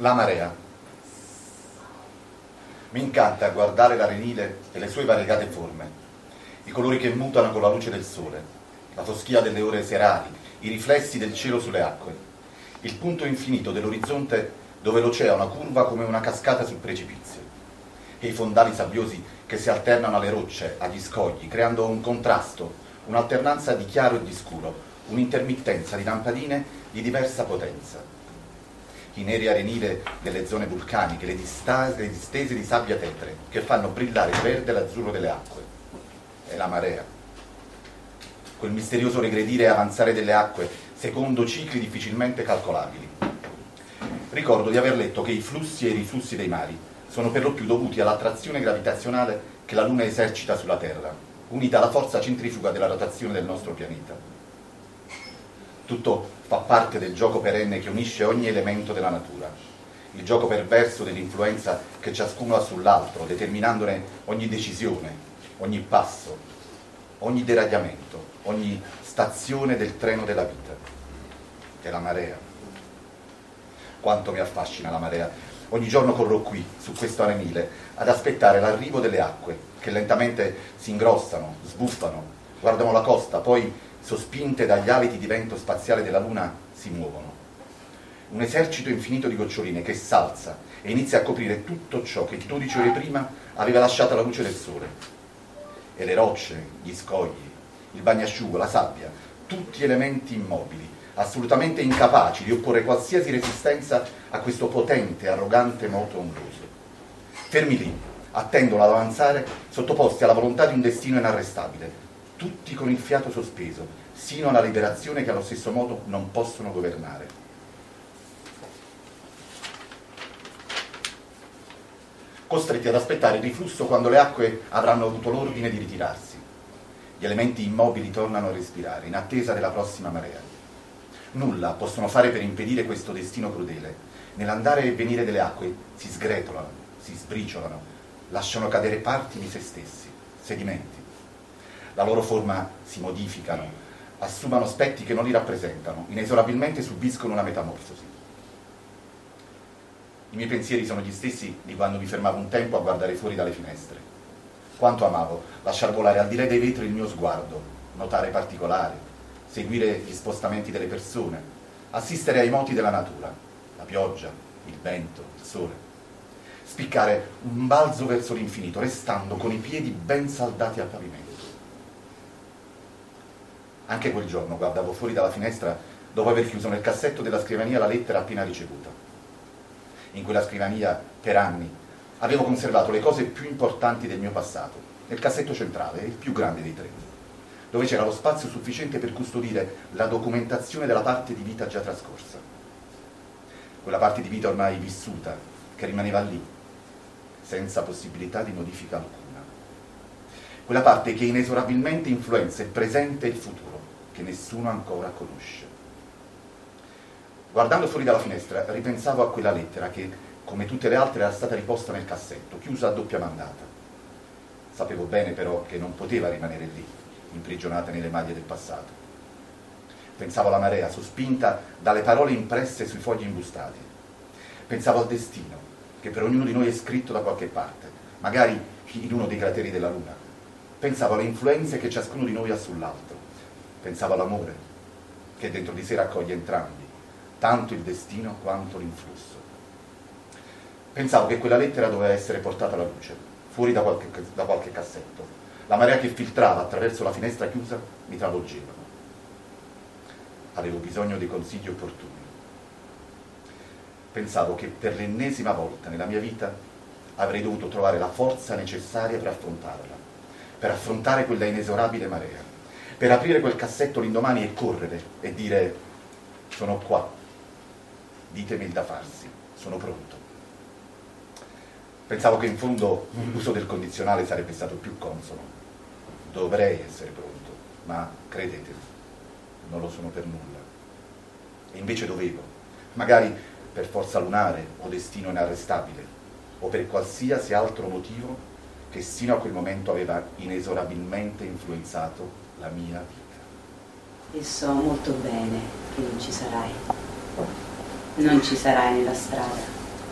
La marea. Mi incanta guardare l'Arenile e le sue variegate forme, i colori che mutano con la luce del sole, la foschia delle ore serali, i riflessi del cielo sulle acque, il punto infinito dell'orizzonte dove l'oceano curva come una cascata sul precipizio, e i fondali sabbiosi che si alternano alle rocce, agli scogli, creando un contrasto, un'alternanza di chiaro e di scuro, un'intermittenza di lampadine di diversa potenza. I neri arenile delle zone vulcaniche, le distese di sabbia tetre che fanno brillare il verde e l'azzurro delle acque. È la marea. Quel misterioso regredire e avanzare delle acque secondo cicli difficilmente calcolabili. Ricordo di aver letto che i flussi e i riflussi dei mari sono per lo più dovuti all'attrazione gravitazionale che la Luna esercita sulla Terra, unita alla forza centrifuga della rotazione del nostro pianeta. Tutto fa parte del gioco perenne che unisce ogni elemento della natura, il gioco perverso dell'influenza che ciascuno ha sull'altro, determinandone ogni decisione, ogni passo, ogni deragliamento, ogni stazione del treno della vita. È la marea. Quanto mi affascina la marea. Ogni giorno corro qui, su questo arenile, ad aspettare l'arrivo delle acque, che lentamente si ingrossano, sbuffano, guardano la costa, poi, sospinte dagli aliti di vento spaziale della Luna, si muovono. Un esercito infinito di goccioline che s'alza e inizia a coprire tutto ciò che 12 ore prima aveva lasciato alla luce del sole. E le rocce, gli scogli, il bagnasciugo, la sabbia, tutti elementi immobili, assolutamente incapaci di opporre qualsiasi resistenza a questo potente, arrogante moto ondoso. Fermi lì, attendono ad avanzare, sottoposti alla volontà di un destino inarrestabile, tutti con il fiato sospeso, sino alla liberazione che allo stesso modo non possono governare. Costretti ad aspettare il riflusso quando le acque avranno avuto l'ordine di ritirarsi. Gli elementi immobili tornano a respirare, in attesa della prossima marea. Nulla possono fare per impedire questo destino crudele. Nell'andare e venire delle acque si sgretolano, si sbriciolano, lasciano cadere parti di se stessi, sedimenti. La loro forma si modificano, assumono aspetti che non li rappresentano, inesorabilmente subiscono una metamorfosi. I miei pensieri sono gli stessi di quando mi fermavo un tempo a guardare fuori dalle finestre. Quanto amavo lasciar volare al di là dei vetri il mio sguardo, notare particolari, seguire gli spostamenti delle persone, assistere ai moti della natura, la pioggia, il vento, il sole, spiccare un balzo verso l'infinito, restando con i piedi ben saldati al pavimento. Anche quel giorno guardavo fuori dalla finestra dopo aver chiuso nel cassetto della scrivania la lettera appena ricevuta. In quella scrivania, per anni, avevo conservato le cose più importanti del mio passato, nel cassetto centrale, il più grande dei tre, dove c'era lo spazio sufficiente per custodire la documentazione della parte di vita già trascorsa. Quella parte di vita ormai vissuta, che rimaneva lì, senza possibilità di modifica alcuna. Quella parte che inesorabilmente influenza il presente e il futuro, che nessuno ancora conosce. Guardando fuori dalla finestra, ripensavo a quella lettera che, come tutte le altre, era stata riposta nel cassetto, chiusa a doppia mandata. Sapevo bene però che non poteva rimanere lì, imprigionata nelle maglie del passato. Pensavo alla marea, sospinta dalle parole impresse sui fogli imbustati. Pensavo al destino, che per ognuno di noi è scritto da qualche parte, magari in uno dei crateri della Luna. Pensavo alle influenze che ciascuno di noi ha sull'altro. Pensavo all'amore, che dentro di sé raccoglie entrambi, tanto il destino quanto l'influsso. Pensavo che quella lettera doveva essere portata alla luce, fuori da qualche cassetto. La marea che filtrava attraverso la finestra chiusa mi travolgeva. Avevo bisogno dei consigli opportuni. Pensavo che per l'ennesima volta nella mia vita avrei dovuto trovare la forza necessaria per affrontarla, per affrontare quella inesorabile marea, per aprire quel cassetto l'indomani e correre e dire: sono qua, ditemi il da farsi, sono pronto. Pensavo che in fondo l'uso del condizionale sarebbe stato più consono. Dovrei essere pronto, ma credetemi, non lo sono per nulla. E invece dovevo, magari per forza lunare o destino inarrestabile, o per qualsiasi altro motivo che sino a quel momento aveva inesorabilmente influenzato la mia vita. E so molto bene che non ci sarai. Non ci sarai nella strada.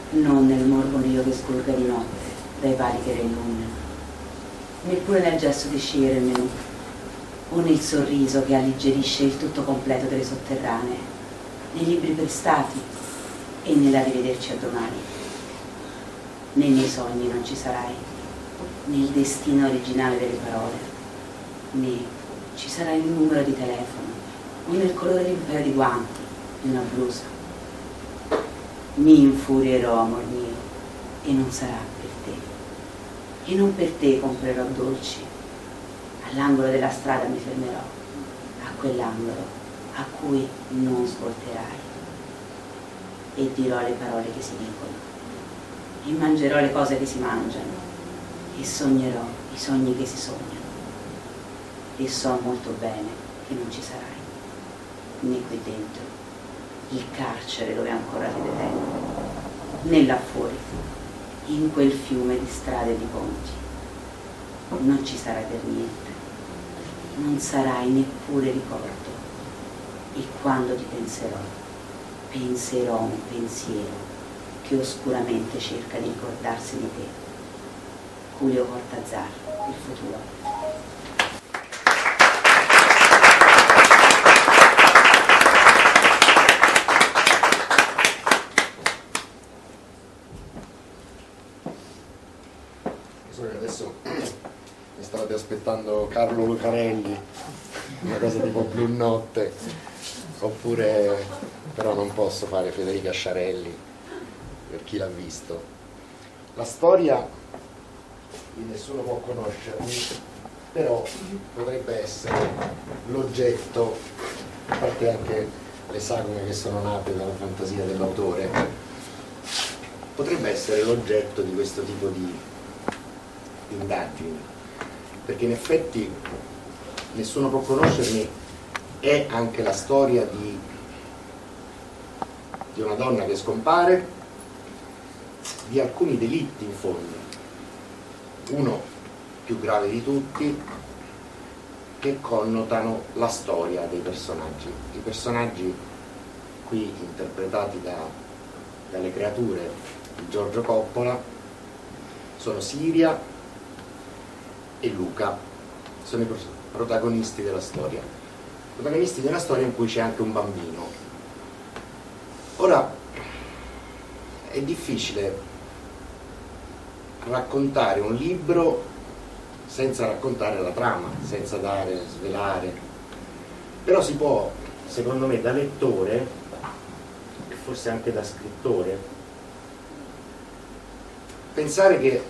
non nel mormorio che sgorga di notte dai pali che la illuminano, neppure nel gesto di scegliere il menù, o nel sorriso che alleggerisce il tutto completo delle sotterranee, nei libri prestati e nell'arrivederci a domani. Né nei sogni non ci sarai, nel destino originale delle parole, né ci sarà il numero di telefono o nel colore di un paio di guanti, di una blusa. Mi infurierò, amor mio, e non sarà per te. E non per te comprerò dolci. All'angolo della strada mi fermerò, a quell'angolo a cui non svolterai. E dirò le parole che si dicono, e mangerò le cose che si mangiano, e sognerò i sogni che si sognano. E so molto bene che non ci sarai, né qui dentro, il carcere dove ancora ti detengo, né là fuori, in quel fiume di strade e di ponti. Non ci sarai per niente, non sarai neppure ricordo, e quando ti penserò, penserò un pensiero che oscuramente cerca di ricordarsi di te. Julio Cortázar, Il futuro. Adesso mi stavate aspettando Carlo Lucarelli, una cosa tipo Blu Notte, oppure però non posso fare Federica Sciarelli per chi l'ha visto. La storia di Nessuno può conoscermi, però potrebbe essere l'oggetto, a parte anche le sagome che sono nate dalla fantasia dell'autore, potrebbe essere l'oggetto di questo tipo di indagini, perché in effetti Nessuno può conoscermi è anche la storia di una donna che scompare, di alcuni delitti in fondo, uno più grave di tutti, che connotano la storia dei personaggi. I personaggi qui interpretati dalle creature di Giorgio Coppola sono Siria e Luca, sono i protagonisti della storia in cui c'è anche un bambino. Ora è difficile raccontare un libro senza raccontare la trama, senza svelare, però si può, secondo me, da lettore e forse anche da scrittore, pensare che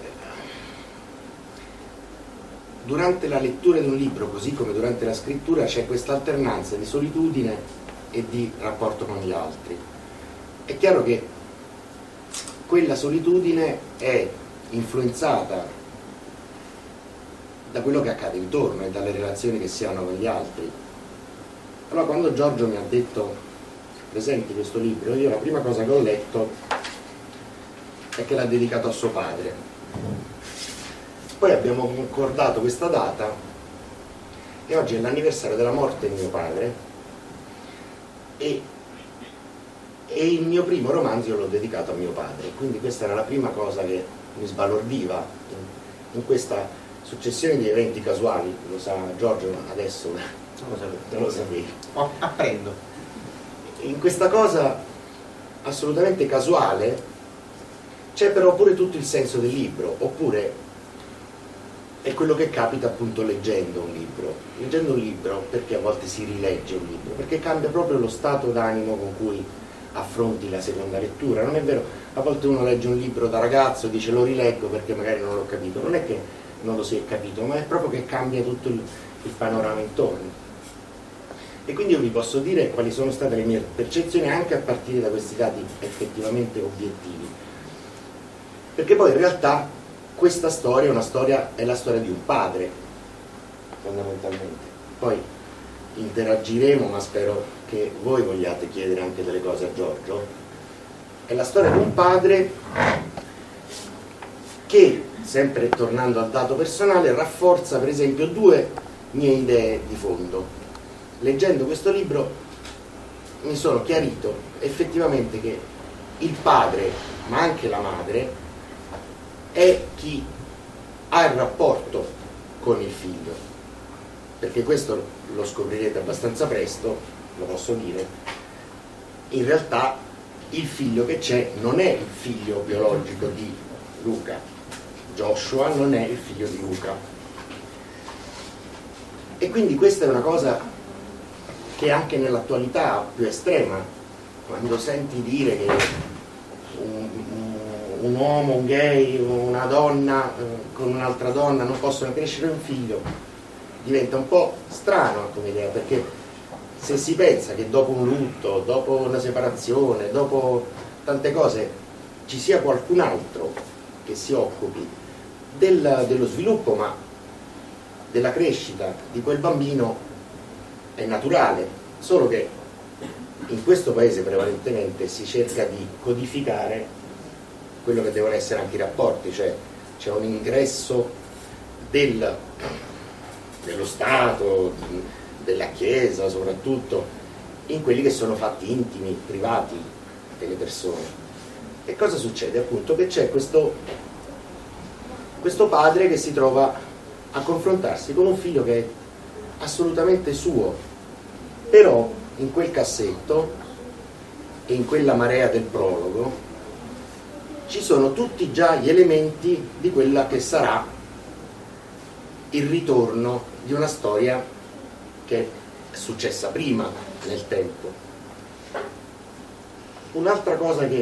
durante la lettura di un libro, così come durante la scrittura, c'è questa alternanza di solitudine e di rapporto con gli altri. È chiaro che quella solitudine è influenzata da quello che accade intorno e dalle relazioni che si hanno con gli altri. Allora, quando Giorgio mi ha detto presenti questo libro, io la prima cosa che ho letto è che l'ha dedicato a suo padre. Poi abbiamo concordato questa data e oggi è l'anniversario della morte di mio padre e il mio primo romanzo io l'ho dedicato a mio padre, quindi questa era la prima cosa che mi sbalordiva in questa successione di eventi casuali. Lo sa Giorgio adesso, non lo sapevi. Apprendo. In questa cosa assolutamente casuale c'è però pure tutto il senso del libro, oppure è quello che capita appunto leggendo un libro, perché a volte si rilegge un libro, perché cambia proprio lo stato d'animo con cui affronti la seconda lettura. Non è vero, a volte uno legge un libro da ragazzo e dice lo rileggo perché magari non l'ho capito, non è che non lo si è capito, ma è proprio che cambia tutto il panorama intorno. E quindi io vi posso dire quali sono state le mie percezioni anche a partire da questi dati effettivamente obiettivi, perché poi in realtà questa storia è la storia di un padre, fondamentalmente. Poi interagiremo, ma spero che voi vogliate chiedere anche delle cose a Giorgio. È la storia di un padre che, sempre tornando al dato personale, rafforza per esempio due mie idee di fondo. Leggendo questo libro mi sono chiarito effettivamente che il padre ma anche la madre, è chi ha il rapporto con il figlio, perché questo lo scoprirete abbastanza presto, lo posso dire, in realtà il figlio che c'è non è il figlio biologico di Luca, Joshua non è il figlio di Luca, e quindi questa è una cosa che anche nell'attualità più estrema, quando senti dire che un uomo, un gay, una donna con un'altra donna non possono crescere un figlio, diventa un po' strano come idea, perché se si pensa che dopo un lutto, dopo una separazione, dopo tante cose ci sia qualcun altro che si occupi dello sviluppo, ma della crescita di quel bambino, è naturale, solo che in questo paese prevalentemente si cerca di codificare quello che devono essere anche i rapporti, cioè c'è un ingresso dello Stato, della Chiesa soprattutto, in quelli che sono fatti intimi, privati delle persone. E cosa succede? Appunto che c'è questo padre che si trova a confrontarsi con un figlio che è assolutamente suo, però in quel cassetto e in quella marea del prologo ci sono tutti già gli elementi di quella che sarà il ritorno di una storia che è successa prima nel tempo. Un'altra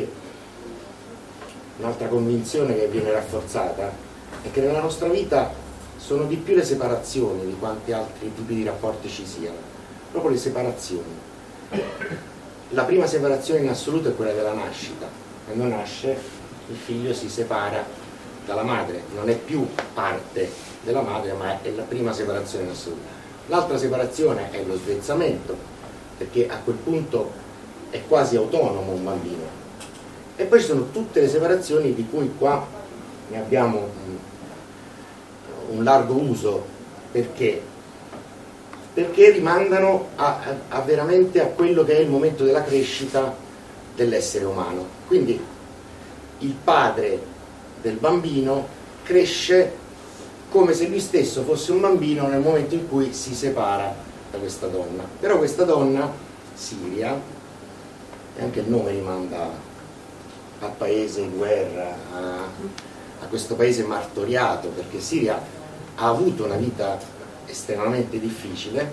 convinzione che viene rafforzata è che nella nostra vita sono di più le separazioni di quanti altri tipi di rapporti ci siano, proprio le separazioni. La prima separazione in assoluto è quella della nascita. Quando nasce il figlio si separa dalla madre, non è più parte della madre, ma è la prima separazione in assoluto. L'altra separazione è lo svezzamento, perché a quel punto è quasi autonomo un bambino. E poi ci sono tutte le separazioni di cui qua ne abbiamo un largo uso, perché rimandano veramente a quello che è il momento della crescita dell'essere umano. Quindi il padre del bambino cresce come se lui stesso fosse un bambino nel momento in cui si separa da questa donna. Però questa donna, Siria, e anche il nome rimanda al paese in guerra, a questo paese martoriato, perché Siria ha avuto una vita estremamente difficile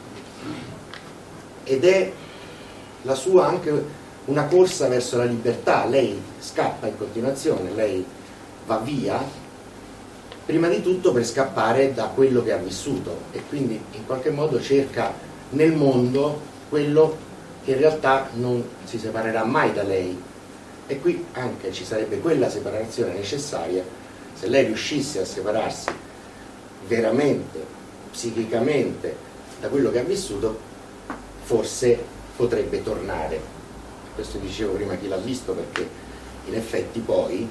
ed è la sua anche una corsa verso la libertà. Lei scappa in continuazione, lei va via prima di tutto per scappare da quello che ha vissuto, e quindi in qualche modo cerca nel mondo quello che in realtà non si separerà mai da lei. E qui anche ci sarebbe quella separazione necessaria. Se lei riuscisse a separarsi veramente, psichicamente, da quello che ha vissuto, forse potrebbe tornare. Questo dicevo prima chi l'ha visto, perché in effetti poi,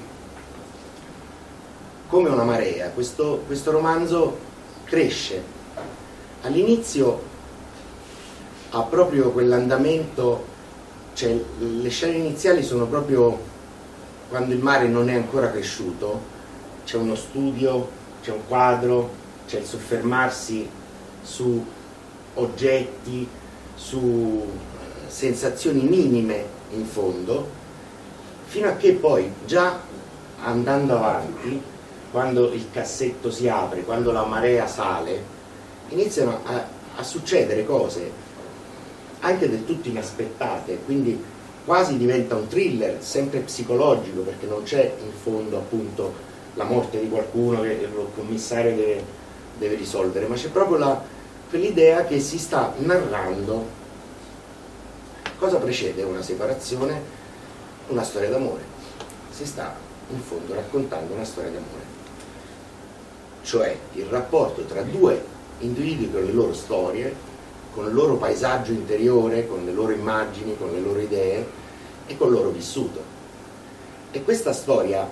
come una marea, questo romanzo cresce. All'inizio ha proprio quell'andamento, cioè le scene iniziali sono proprio quando il mare non è ancora cresciuto, c'è uno studio, c'è un quadro, c'è il soffermarsi su oggetti, su sensazioni minime in fondo, fino a che poi, già andando avanti, quando il cassetto si apre, quando la marea sale, iniziano a succedere cose anche del tutto inaspettate, quindi quasi diventa un thriller, sempre psicologico, perché non c'è in fondo appunto la morte di qualcuno che il commissario deve risolvere, ma c'è proprio quell'idea che si sta narrando cosa precede una separazione, una storia d'amore. Si sta in fondo raccontando una storia d'amore, cioè il rapporto tra due individui con le loro storie, con il loro paesaggio interiore, con le loro immagini, con le loro idee e con il loro vissuto. E questa storia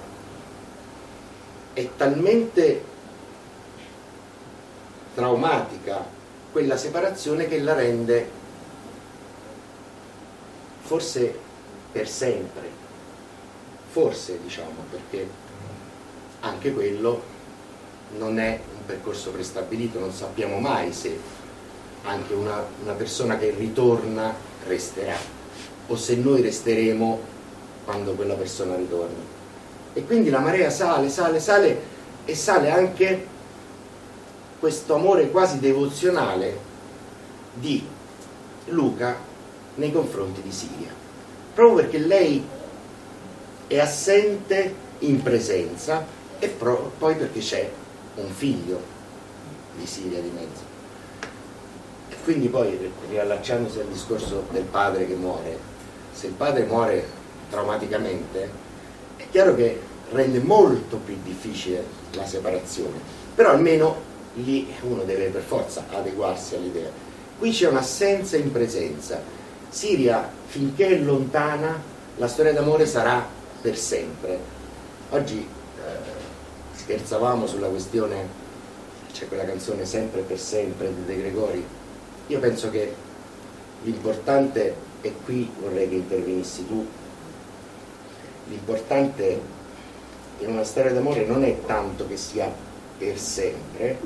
è talmente traumatica, quella separazione, che la rende forse per sempre, forse, diciamo, perché anche quello non è un percorso prestabilito, non sappiamo mai se anche una persona che ritorna resterà o se noi resteremo quando quella persona ritorna. E quindi la marea sale, sale, sale, e sale anche questo amore quasi devozionale di Luca nei confronti di Siria, proprio perché lei è assente in presenza e poi perché c'è un figlio di Siria di mezzo. E quindi poi, riallacciandosi al discorso del padre che muore, se il padre muore traumaticamente è chiaro che rende molto più difficile la separazione, però almeno lì uno deve per forza adeguarsi all'idea. Qui c'è un'assenza in presenza. Siria, finché è lontana, la storia d'amore sarà per sempre. Oggi scherzavamo sulla questione, c'è quella canzone Sempre per sempre di De Gregori. Io penso che l'importante, e qui vorrei che intervenissi tu, l'importante in una storia d'amore non è tanto che sia per sempre,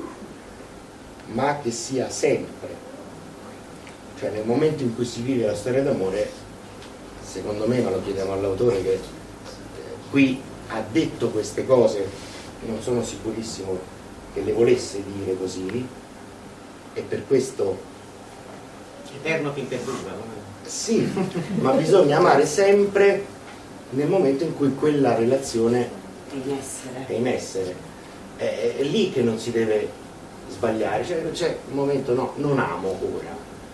ma che sia sempre. Cioè nel momento in cui si vive la storia d'amore, secondo me, ma lo chiediamo all'autore che qui ha detto queste cose, non sono sicurissimo che le volesse dire così, e per questo eterno finché dura. Sì, ma bisogna amare sempre nel momento in cui quella relazione è in essere. È lì che non si deve sbagliare, cioè c'è un momento no, non amo ora.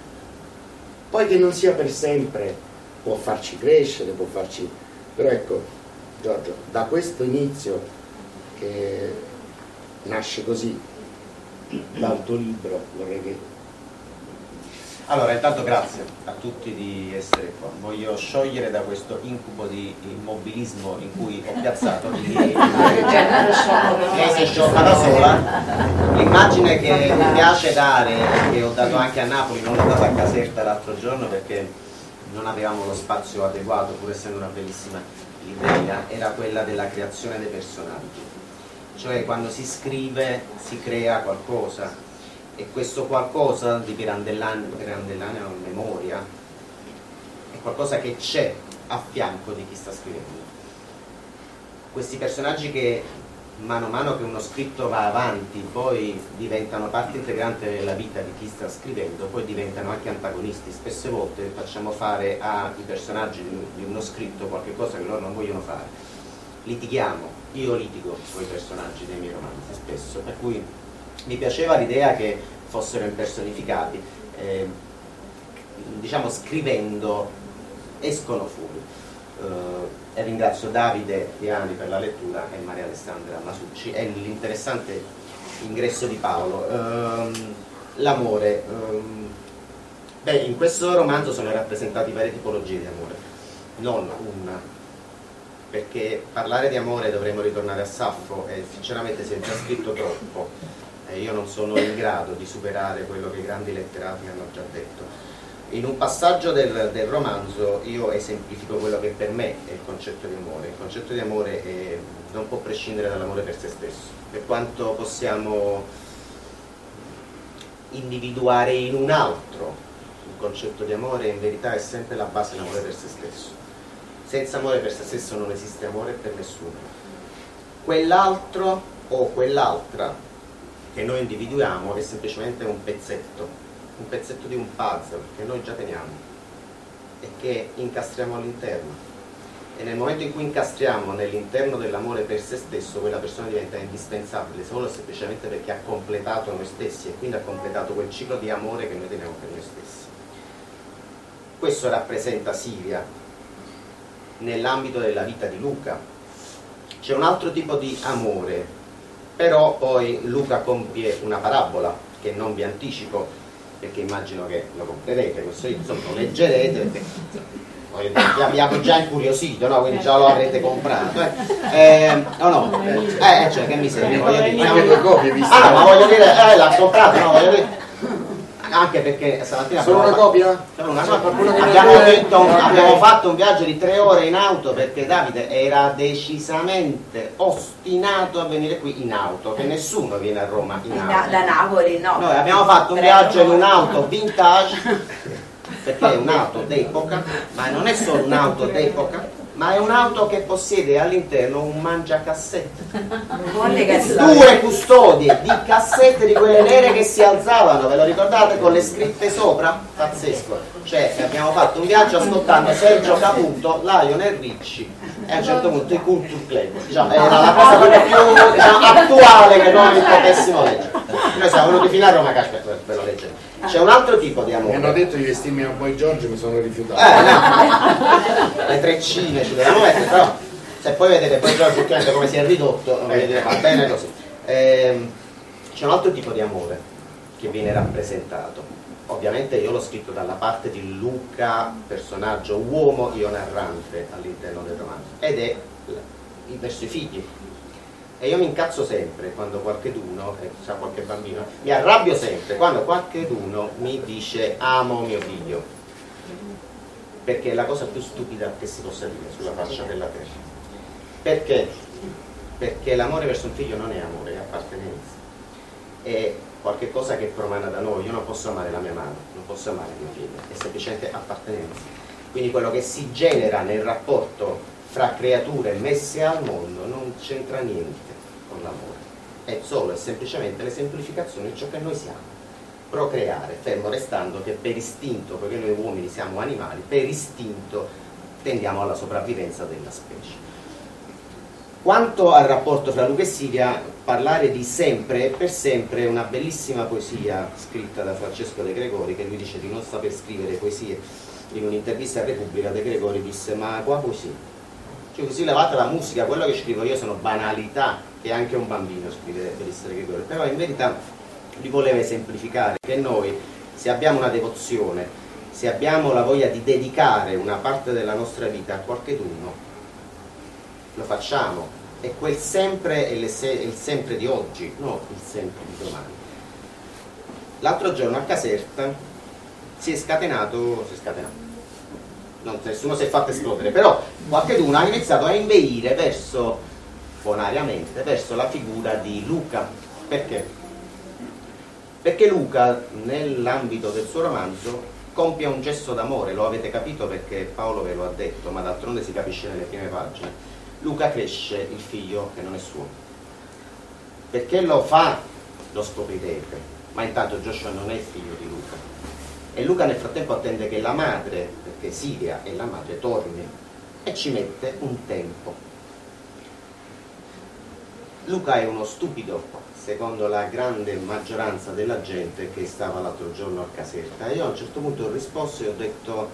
Poi che non sia per sempre può farci crescere, può farci... Però ecco, Giorgio, da questo inizio che nasce così dal tuo libro, vorrei che... Allora, intanto grazie a tutti di essere qua. Voglio sciogliere da questo incubo di immobilismo in cui ho piazzato lei si è sciolta da sola. L'immagine che mi piace dare, che ho dato anche a Napoli, non l'ho data a Caserta l'altro giorno perché non avevamo lo spazio adeguato, pur essendo una bellissima idea, era quella della creazione dei personaggi. Cioè quando si scrive si crea qualcosa, e questo qualcosa di Pirandellanea memoria è qualcosa che c'è a fianco di chi sta scrivendo. Questi personaggi che mano a mano che uno scritto va avanti poi diventano parte integrante della vita di chi sta scrivendo, poi diventano anche antagonisti. Spesse volte facciamo fare ai personaggi di uno scritto qualche cosa che loro non vogliono fare, litighiamo, io litigo con i personaggi dei miei romanzi spesso, per cui mi piaceva l'idea che fossero impersonificati, diciamo scrivendo escono fuori. E ringrazio Davide Piani per la lettura e Maria Alessandra Masucci e l'interessante ingresso di Paolo. L'amore, beh, in questo romanzo sono rappresentati varie tipologie di amore, non una, perché parlare di amore dovremmo ritornare a Saffo e sinceramente si è già scritto troppo e io non sono in grado di superare quello che i grandi letterati hanno già detto. In un passaggio del romanzo io esemplifico quello che per me è il concetto di amore. Il concetto di amore non può prescindere dall'amore per se stesso, per quanto possiamo individuare in un altro il concetto di amore, in verità è sempre la base dell'amore per se stesso. Senza amore per se stesso non esiste amore per nessuno. Quell'altro o quell'altra che noi individuiamo è semplicemente un pezzetto di un puzzle che noi già teniamo e che incastriamo all'interno, e nel momento in cui incastriamo nell'interno dell'amore per se stesso, quella persona diventa indispensabile solo semplicemente perché ha completato noi stessi e quindi ha completato quel ciclo di amore che noi teniamo per noi stessi. Questo rappresenta Siria nell'ambito della vita di Luca. C'è un altro tipo di amore, però poi Luca compie una parabola che non vi anticipo perché immagino che lo comprerete, questo insomma lo leggerete perché vi abbiamo già incuriosito, no? Quindi già lo avrete comprato cioè che mi sembra, voglio dire, anche le copie viste. ma voglio dire, l'ha comprato, no? Voglio dire, anche perché stamattina Solo una copia? abbiamo fatto un viaggio di 3 ore in auto perché Davide era decisamente ostinato a venire qui in auto, che nessuno viene a Roma in auto. Da Napoli no. Noi abbiamo fatto un viaggio in un'auto vintage perché è un'auto d'epoca, ma non è solo un'auto d'epoca, ma è un'auto che possiede all'interno un mangiacassette, 2 custodie di cassette di quelle nere che si alzavano, ve lo ricordate, con le scritte sopra? Pazzesco. Cioè abbiamo fatto un viaggio ascoltando Sergio Caputo, Lionel Richie e a un certo punto i Culture Club, diciamo, era la cosa più attuale che noi potessimo leggere. Noi siamo venuti fino a Roma, aspetta, ve lo leggere. C'è un altro tipo di amore. Mi hanno detto di vestirmi a Boy George, mi sono rifiutato. No. Le treccine ci dobbiamo mettere, però se poi vedete poi George ultimamente come si è ridotto, va bene così. C'è un altro tipo di amore che viene rappresentato. Ovviamente io l'ho scritto dalla parte di Luca, personaggio uomo, io narrante all'interno del romanzo, ed è verso i figli. E io mi incazzo sempre quando qualcheduno, qualche bambino, mi arrabbio sempre quando qualcheduno mi dice amo mio figlio, perché è la cosa più stupida che si possa dire sulla faccia della terra. Perché? Perché l'amore verso un figlio non è amore, è appartenenza, è qualche cosa che promana da noi. Io non posso amare la mia madre, non posso amare mio figlio, è semplicemente appartenenza. Quindi quello che si genera nel rapporto fra creature messe al mondo non c'entra niente con l'amore, è solo e semplicemente l'esemplificazione di ciò che noi siamo: procreare, fermo restando che per istinto, poiché noi uomini siamo animali, per istinto tendiamo alla sopravvivenza della specie. Quanto al rapporto fra Luca e Silvia, parlare di sempre e per sempre è una bellissima poesia scritta da Francesco De Gregori, che lui dice di non saper scrivere poesie. In un'intervista a Repubblica De Gregori disse: ma qua poesia, cioè così levate la musica, quello che scrivo io sono banalità che anche un bambino scriverebbe, disse De Gregori. Però in verità li voleva esemplificare che noi, se abbiamo una devozione, se abbiamo la voglia di dedicare una parte della nostra vita a qualcheduno, lo facciamo, e quel sempre è il sempre di oggi, no il sempre di domani. L'altro giorno a Caserta si è scatenato, nessuno si è fatto esplodere, però qualcuno ha iniziato a inveire verso, bonariamente, verso la figura di Luca. Perché? Perché Luca, nell'ambito del suo romanzo, compie un gesto d'amore, lo avete capito perché Paolo ve lo ha detto, ma d'altronde si capisce nelle prime pagine. Luca cresce il figlio che non è suo. Perché lo fa? Lo scoprirete, ma intanto Joshua non è il figlio di Luca, e Luca nel frattempo attende che la madre, perché Silvia è la madre, torni, e ci mette un tempo. Luca è uno stupido, secondo la grande maggioranza della gente che stava l'altro giorno a Caserta. E io a un certo punto ho risposto e ho detto: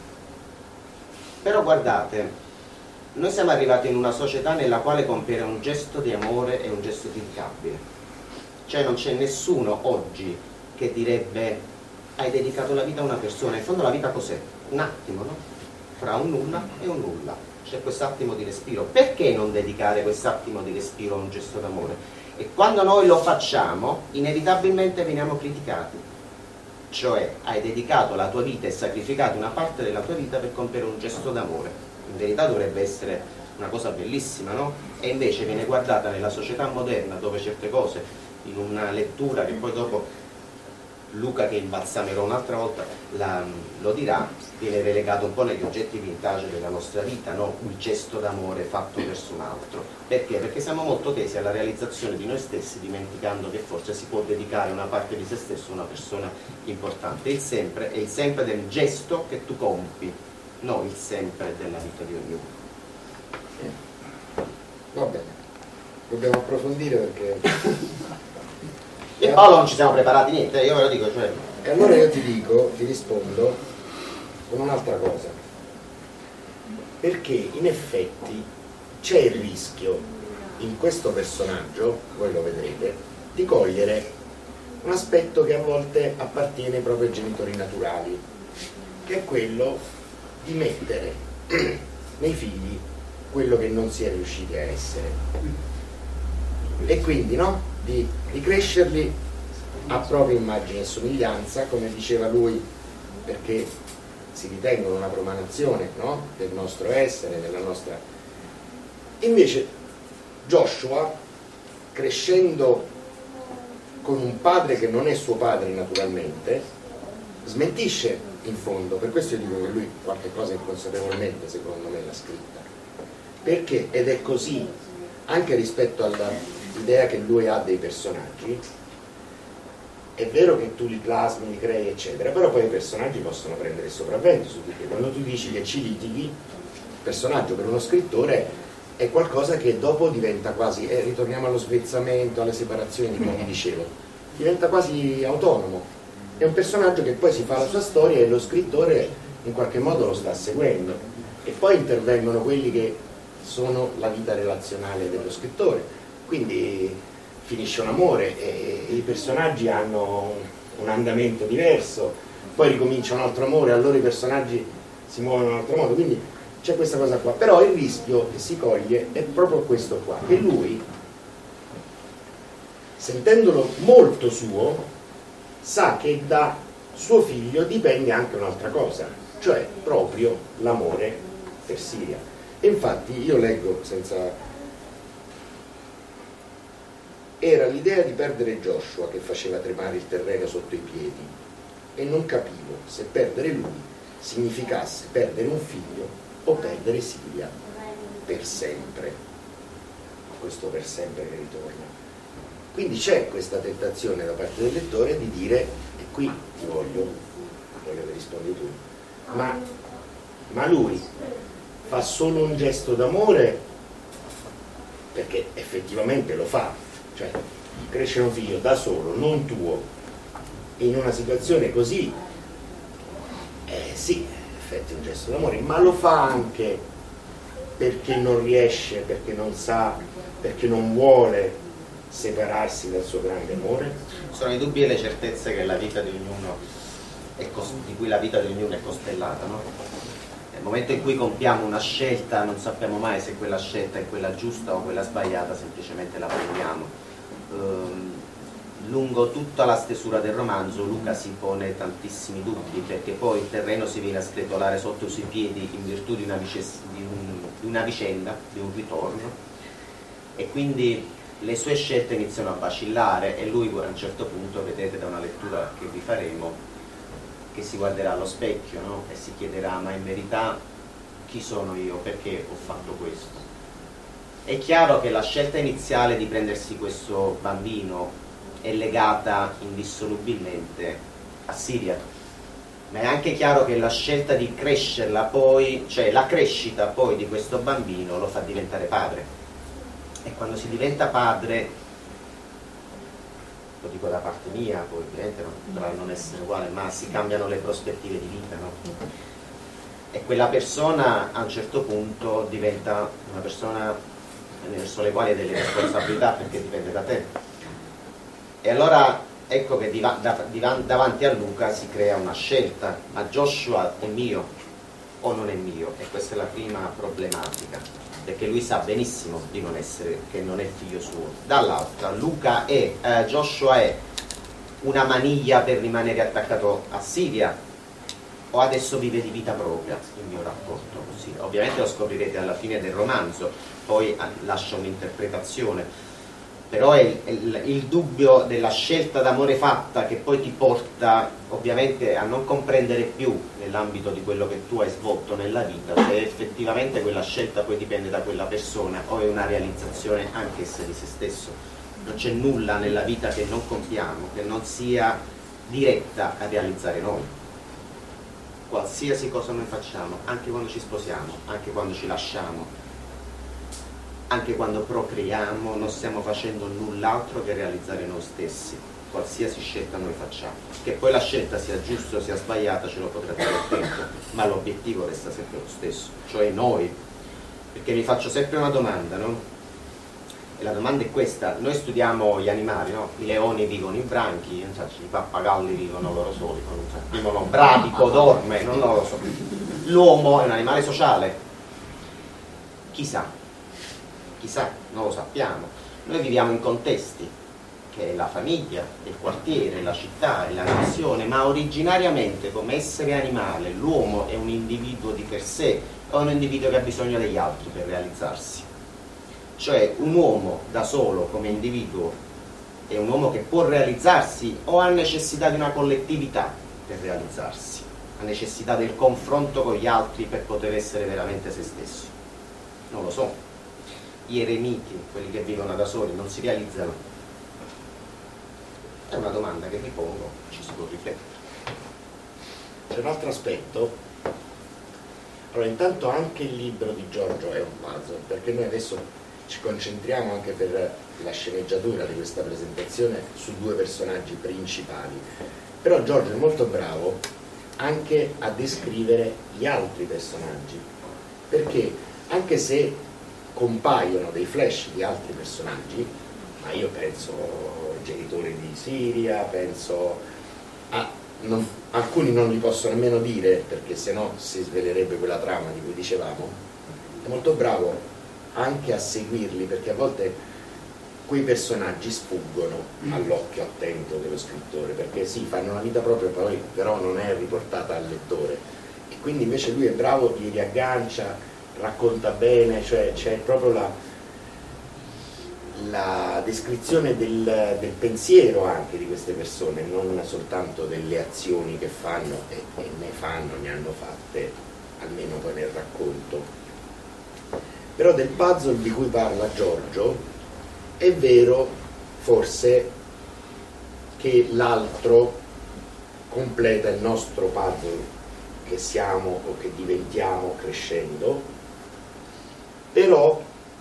però guardate, noi siamo arrivati in una società nella quale compiere un gesto di amore è un gesto criticabile. Cioè non c'è nessuno oggi che direbbe: hai dedicato la vita a una persona. In fondo la vita cos'è? Un attimo, no? Fra un nulla e un nulla. C'è quest'attimo di respiro. Perché non dedicare quest'attimo di respiro a un gesto d'amore? E quando noi lo facciamo, inevitabilmente veniamo criticati. Cioè, hai dedicato la tua vita e sacrificato una parte della tua vita per compiere un gesto d'amore. In verità dovrebbe essere una cosa bellissima, no? E invece viene guardata nella società moderna, dove certe cose, in una lettura che poi dopo Luca, che imbalsamerò un'altra volta, lo dirà, viene relegato un po' negli oggetti vintage della nostra vita, no? Il gesto d'amore fatto verso un altro. Perché? Perché siamo molto tesi alla realizzazione di noi stessi, dimenticando che forse si può dedicare una parte di se stesso a una persona importante. Il sempre è il sempre del gesto che tu compi, no il sempre della vita di ognuno. Va bene, dobbiamo approfondire perché... E Paolo non ci siamo preparati niente, io ve lo dico, cioè... E allora io ti rispondo con un'altra cosa. Perché in effetti c'è il rischio, in questo personaggio, voi lo vedrete, di cogliere un aspetto che a volte appartiene proprio ai genitori naturali, che è quello di mettere nei figli quello che non si è riusciti a essere, e quindi no? Di crescerli a propria immagine e somiglianza, come diceva lui, perché si ritengono una profanazione, no? Del nostro essere, della nostra... Invece Joshua, crescendo con un padre che non è suo padre naturalmente, smentisce in fondo. Per questo io dico che lui qualche cosa inconsapevolmente secondo me l'ha scritta, perché, ed è così anche rispetto all'idea che lui ha dei personaggi. È vero che tu li plasmi, li crei eccetera, però poi i personaggi possono prendere il sopravvento su di te. Quando tu dici che ci litighi, il personaggio per uno scrittore è qualcosa che dopo diventa quasi, ritorniamo allo svezzamento, alle separazioni di cui vi dicevo, diventa quasi autonomo. È un personaggio che poi si fa la sua storia e lo scrittore in qualche modo lo sta seguendo, e poi intervengono quelli che sono la vita relazionale dello scrittore, quindi finisce un amore e i personaggi hanno un andamento diverso, poi ricomincia un altro amore, allora i personaggi si muovono in un altro modo, quindi c'è questa cosa qua. Però il rischio che si coglie è proprio questo qua, che lui, sentendolo molto suo, sa che da suo figlio dipende anche un'altra cosa, cioè proprio l'amore per Siria. E infatti io leggo senza... Era l'idea di perdere Joshua che faceva tremare il terreno sotto i piedi, e non capivo se perdere lui significasse perdere un figlio o perdere Siria per sempre. Questo per sempre che ritorna. Quindi c'è questa tentazione da parte del lettore di dire, e qui ti voglio che rispondi tu, ma lui fa solo un gesto d'amore perché effettivamente lo fa, cioè crescere un figlio da solo, non tuo, in una situazione così, sì, in effetti è un gesto d'amore, ma lo fa anche perché non riesce, perché non sa, perché non vuole separarsi dal suo grande amore. Sono i dubbi e le certezze che la vita di ognuno di cui la vita di ognuno è costellata, no? Nel momento in cui compiamo una scelta non sappiamo mai se quella scelta è quella giusta o quella sbagliata, semplicemente la prendiamo. Lungo tutta la stesura del romanzo Luca si pone tantissimi dubbi, perché poi il terreno si viene a sgretolare sotto i suoi piedi in virtù di una vicenda, di un ritorno, e quindi le sue scelte iniziano a vacillare, e lui a un certo punto, vedete da una lettura che vi faremo, che si guarderà allo specchio, no? E si chiederà: ma in verità chi sono io? Perché ho fatto questo? È chiaro che la scelta iniziale di prendersi questo bambino è legata indissolubilmente a Siria, ma è anche chiaro che la scelta di crescerla poi, cioè la crescita poi di questo bambino, lo fa diventare padre. E quando si diventa padre, lo dico da parte mia, poi ovviamente non potrà non essere uguale, ma si cambiano le prospettive di vita, no? E quella persona a un certo punto diventa una persona verso le quali hai delle responsabilità, perché dipende da te. E allora ecco che davanti a Luca si crea una scelta: ma Joshua è mio o non è mio? E questa è la prima problematica, perché lui sa benissimo di non essere, che non è figlio suo. Dall'altra, Joshua è una maniglia per rimanere attaccato a Siria, o adesso vive di vita propria il mio rapporto con Siria? Ovviamente lo scoprirete alla fine del romanzo, poi lascia un'interpretazione, però è il dubbio della scelta d'amore fatta che poi ti porta ovviamente a non comprendere più, nell'ambito di quello che tu hai svolto nella vita, se effettivamente quella scelta poi dipende da quella persona o è una realizzazione anch'essa di se stesso. Non c'è nulla nella vita che non compiamo che non sia diretta a realizzare noi. Qualsiasi cosa noi facciamo, anche quando ci sposiamo, anche quando ci lasciamo, anche quando procreiamo, non stiamo facendo null'altro che realizzare noi stessi. Qualsiasi scelta noi facciamo, che poi la scelta sia giusta o sia sbagliata ce lo potrà dire il tempo, ma l'obiettivo resta sempre lo stesso, cioè noi. Perché mi faccio sempre una domanda, no? E la domanda è questa: noi studiamo gli animali, no? I leoni vivono in branchi, i pappagalli vivono loro soli, vivono bradico, dorme, non lo so. L'uomo è un animale sociale, chissà, non lo sappiamo. Noi viviamo in contesti, che è la famiglia, il quartiere, la città, la nazione, ma originariamente come essere animale l'uomo è un individuo di per sé, o un individuo che ha bisogno degli altri per realizzarsi. Cioè un uomo da solo come individuo è un uomo che può realizzarsi o ha necessità di una collettività per realizzarsi, ha necessità del confronto con gli altri per poter essere veramente se stesso. Non lo so. Gli eremiti, quelli che vivono da soli, non si realizzano? È una domanda che mi pongo, ci si può riflettere. C'è un altro aspetto. Allora, intanto anche il libro di Giorgio è un puzzle, perché noi adesso ci concentriamo anche per la sceneggiatura di questa presentazione su due personaggi principali. Però Giorgio è molto bravo anche a descrivere gli altri personaggi, perché anche se compaiono dei flash di altri personaggi, ma io penso ai genitori di Siria, penso a alcuni non li posso nemmeno dire perché sennò si svelerebbe quella trama di cui dicevamo, è molto bravo anche a seguirli, perché a volte quei personaggi sfuggono all'occhio attento dello scrittore, perché sì, fanno una vita propria, poi però non è riportata al lettore, e quindi invece lui è bravo, li riaggancia, racconta bene, cioè c'è proprio la descrizione del pensiero anche di queste persone, non soltanto delle azioni che fanno e ne hanno fatte, almeno poi nel racconto. Però del puzzle di cui parla Giorgio è vero forse che l'altro completa il nostro puzzle che siamo o che diventiamo crescendo, però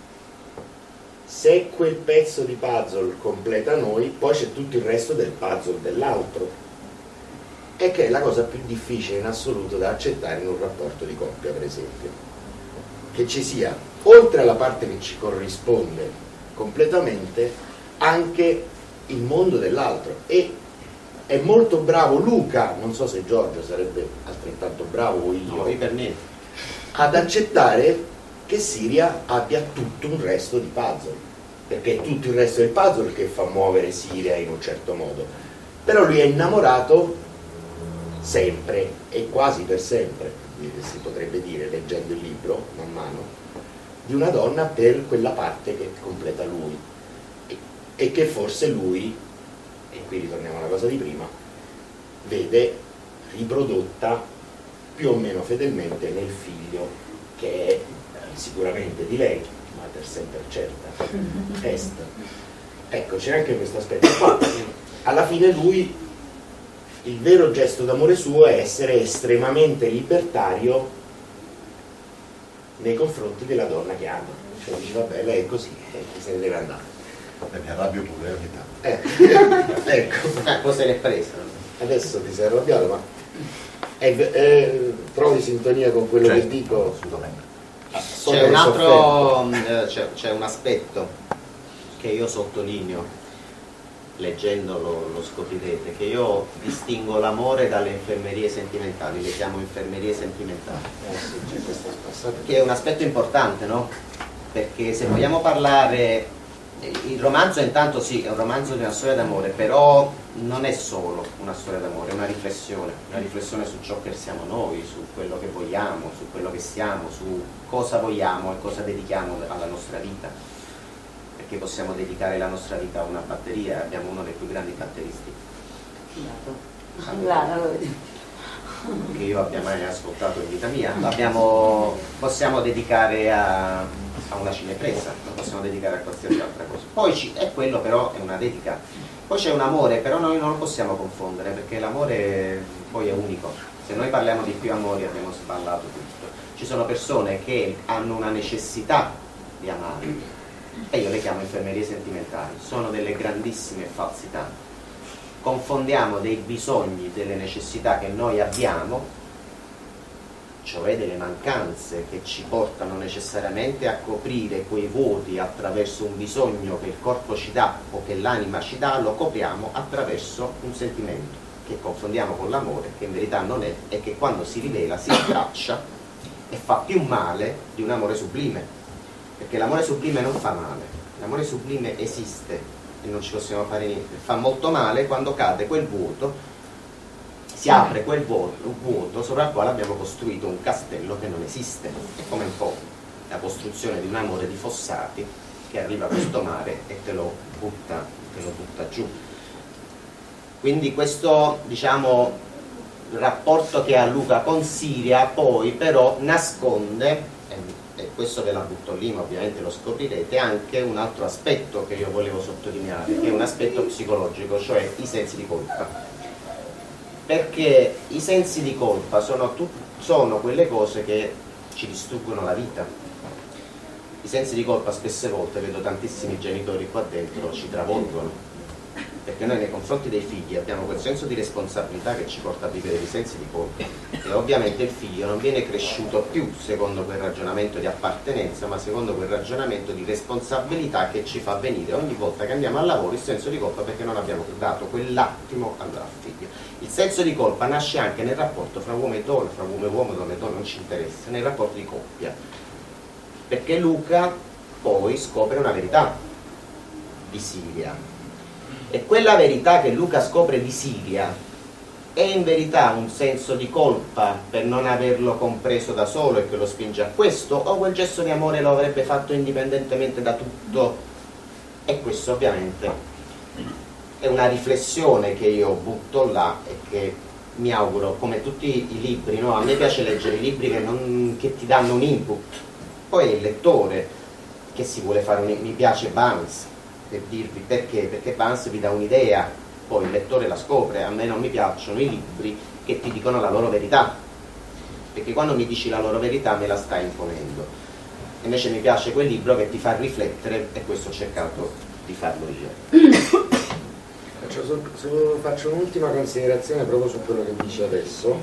se quel pezzo di puzzle completa noi, poi c'è tutto il resto del puzzle dell'altro, e che è la cosa più difficile in assoluto da accettare in un rapporto di coppia, per esempio, che ci sia, oltre alla parte che ci corrisponde completamente, anche il mondo dell'altro. E è molto bravo Luca, non so se Giorgio sarebbe altrettanto bravo o io, No, per niente, ad accettare che Siria abbia tutto un resto di puzzle, perché è tutto il resto del puzzle che fa muovere Siria in un certo modo. Però lui è innamorato sempre e quasi per sempre, si potrebbe dire, leggendo il libro man mano, di una donna per quella parte che completa lui e che forse lui, e qui ritorniamo alla cosa di prima, vede riprodotta più o meno fedelmente nel figlio che è sicuramente di lei, ma per sempre certa est. Ecco, c'è anche questo aspetto qua. Alla fine lui, il vero gesto d'amore suo è essere estremamente libertario nei confronti della donna che ama, cioè dice vabbè, lei è così, se ne deve andare. Mi arrabbio pure ogni tanto. Ecco, poi se l'è presa. adesso ti sei arrabbiato, ma trovi sintonia con quello Certo, che dico? assolutamente. C'è un altro, c'è un aspetto che io sottolineo, leggendolo lo scoprirete, che io distingo l'amore dalle infermerie sentimentali, le chiamo infermerie sentimentali, Sì, c'è questa spassata. che è un aspetto importante, no? Perché se vogliamo parlare, il romanzo intanto sì, è un romanzo di una storia d'amore, però non è solo una storia d'amore, è una riflessione su ciò che siamo noi, su quello che vogliamo, su quello che siamo, su cosa vogliamo e cosa dedichiamo alla nostra vita, perché possiamo dedicare la nostra vita a una batteria, abbiamo uno dei più grandi batteristi che io abbia mai ascoltato in vita mia, possiamo dedicare a una cinepresa, lo possiamo dedicare a qualsiasi altra cosa. Poi è quello, però è una dedica. Poi c'è un amore, però noi non lo possiamo confondere, perché l'amore poi è unico. Se noi parliamo di più amori abbiamo sballato tutto. Ci sono persone che hanno una necessità di amare e io le chiamo infermerie sentimentali, sono delle grandissime falsità. Confondiamo dei bisogni, delle necessità che noi abbiamo, cioè delle mancanze che ci portano necessariamente a coprire quei vuoti attraverso un bisogno che il corpo ci dà o che l'anima ci dà, lo copriamo attraverso un sentimento che confondiamo con l'amore, che in verità non è, e che quando si rivela si straccia e fa più male di un amore sublime, perché l'amore sublime non fa male, l'amore sublime esiste e non ci possiamo fare niente. Fa molto male quando cade quel vuoto, si apre quel vuoto sopra il quale abbiamo costruito un castello che non esiste. È come un po' la costruzione di un amore di fossati che arriva a questo mare e te lo butta giù. Quindi questo, diciamo, rapporto che ha Luca con Siria poi però nasconde, e questo ve la butto lì ma ovviamente lo scoprirete, anche un altro aspetto che io volevo sottolineare, che è un aspetto psicologico, cioè i sensi di colpa. Perché i sensi di colpa sono quelle cose che ci distruggono la vita. I sensi di colpa spesse volte, vedo tantissimi genitori qua dentro, ci travolgono. Perché noi nei confronti dei figli abbiamo quel senso di responsabilità che ci porta a vivere dei sensi di colpa, e ovviamente il figlio non viene cresciuto più secondo quel ragionamento di appartenenza, ma secondo quel ragionamento di responsabilità che ci fa venire ogni volta che andiamo al lavoro il senso di colpa perché non abbiamo dato quell'attimo al figlio. Il senso di colpa nasce anche nel rapporto fra uomo e donna, fra uomo e uomo, donna e donna, non ci interessa, nei rapporti di coppia, perché Luca poi scopre una verità di Siria. E quella verità che Luca scopre di Siria è in verità un senso di colpa per non averlo compreso da solo e che lo spinge a questo, o quel gesto di amore lo avrebbe fatto indipendentemente da tutto? E questo ovviamente è una riflessione che io butto là e che mi auguro, come tutti i libri, no? A me piace leggere i libri che ti danno un input, poi è il lettore che si vuole fare mi piace Barnes, per dirvi perché Barnes vi dà un'idea, poi il lettore la scopre. A me non mi piacciono i libri che ti dicono la loro verità, perché quando mi dici la loro verità me la stai imponendo. Invece mi piace quel libro che ti fa riflettere, e questo ho cercato di farlo io. Faccio un'ultima considerazione proprio su quello che dici adesso,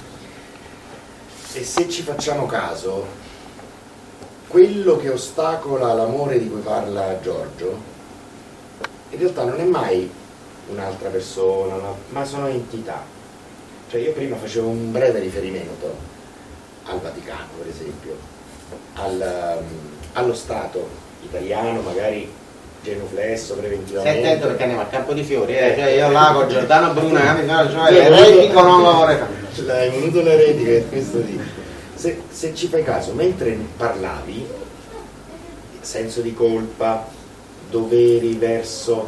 e se ci facciamo caso, quello che ostacola l'amore di cui parla Giorgio in realtà non è mai un'altra persona, ma sono entità. Cioè io prima facevo un breve riferimento al Vaticano, per esempio, allo Stato italiano, magari genuflesso preventivamente. Stai attento perché andiamo al Campo di Fiori, cioè io là con Giordano Bruno cioè l'eretico non lo vorrei fare. L'hai voluto l'eretico, è questo lì. Se ci fai caso, mentre parlavi, senso di colpa, doveri verso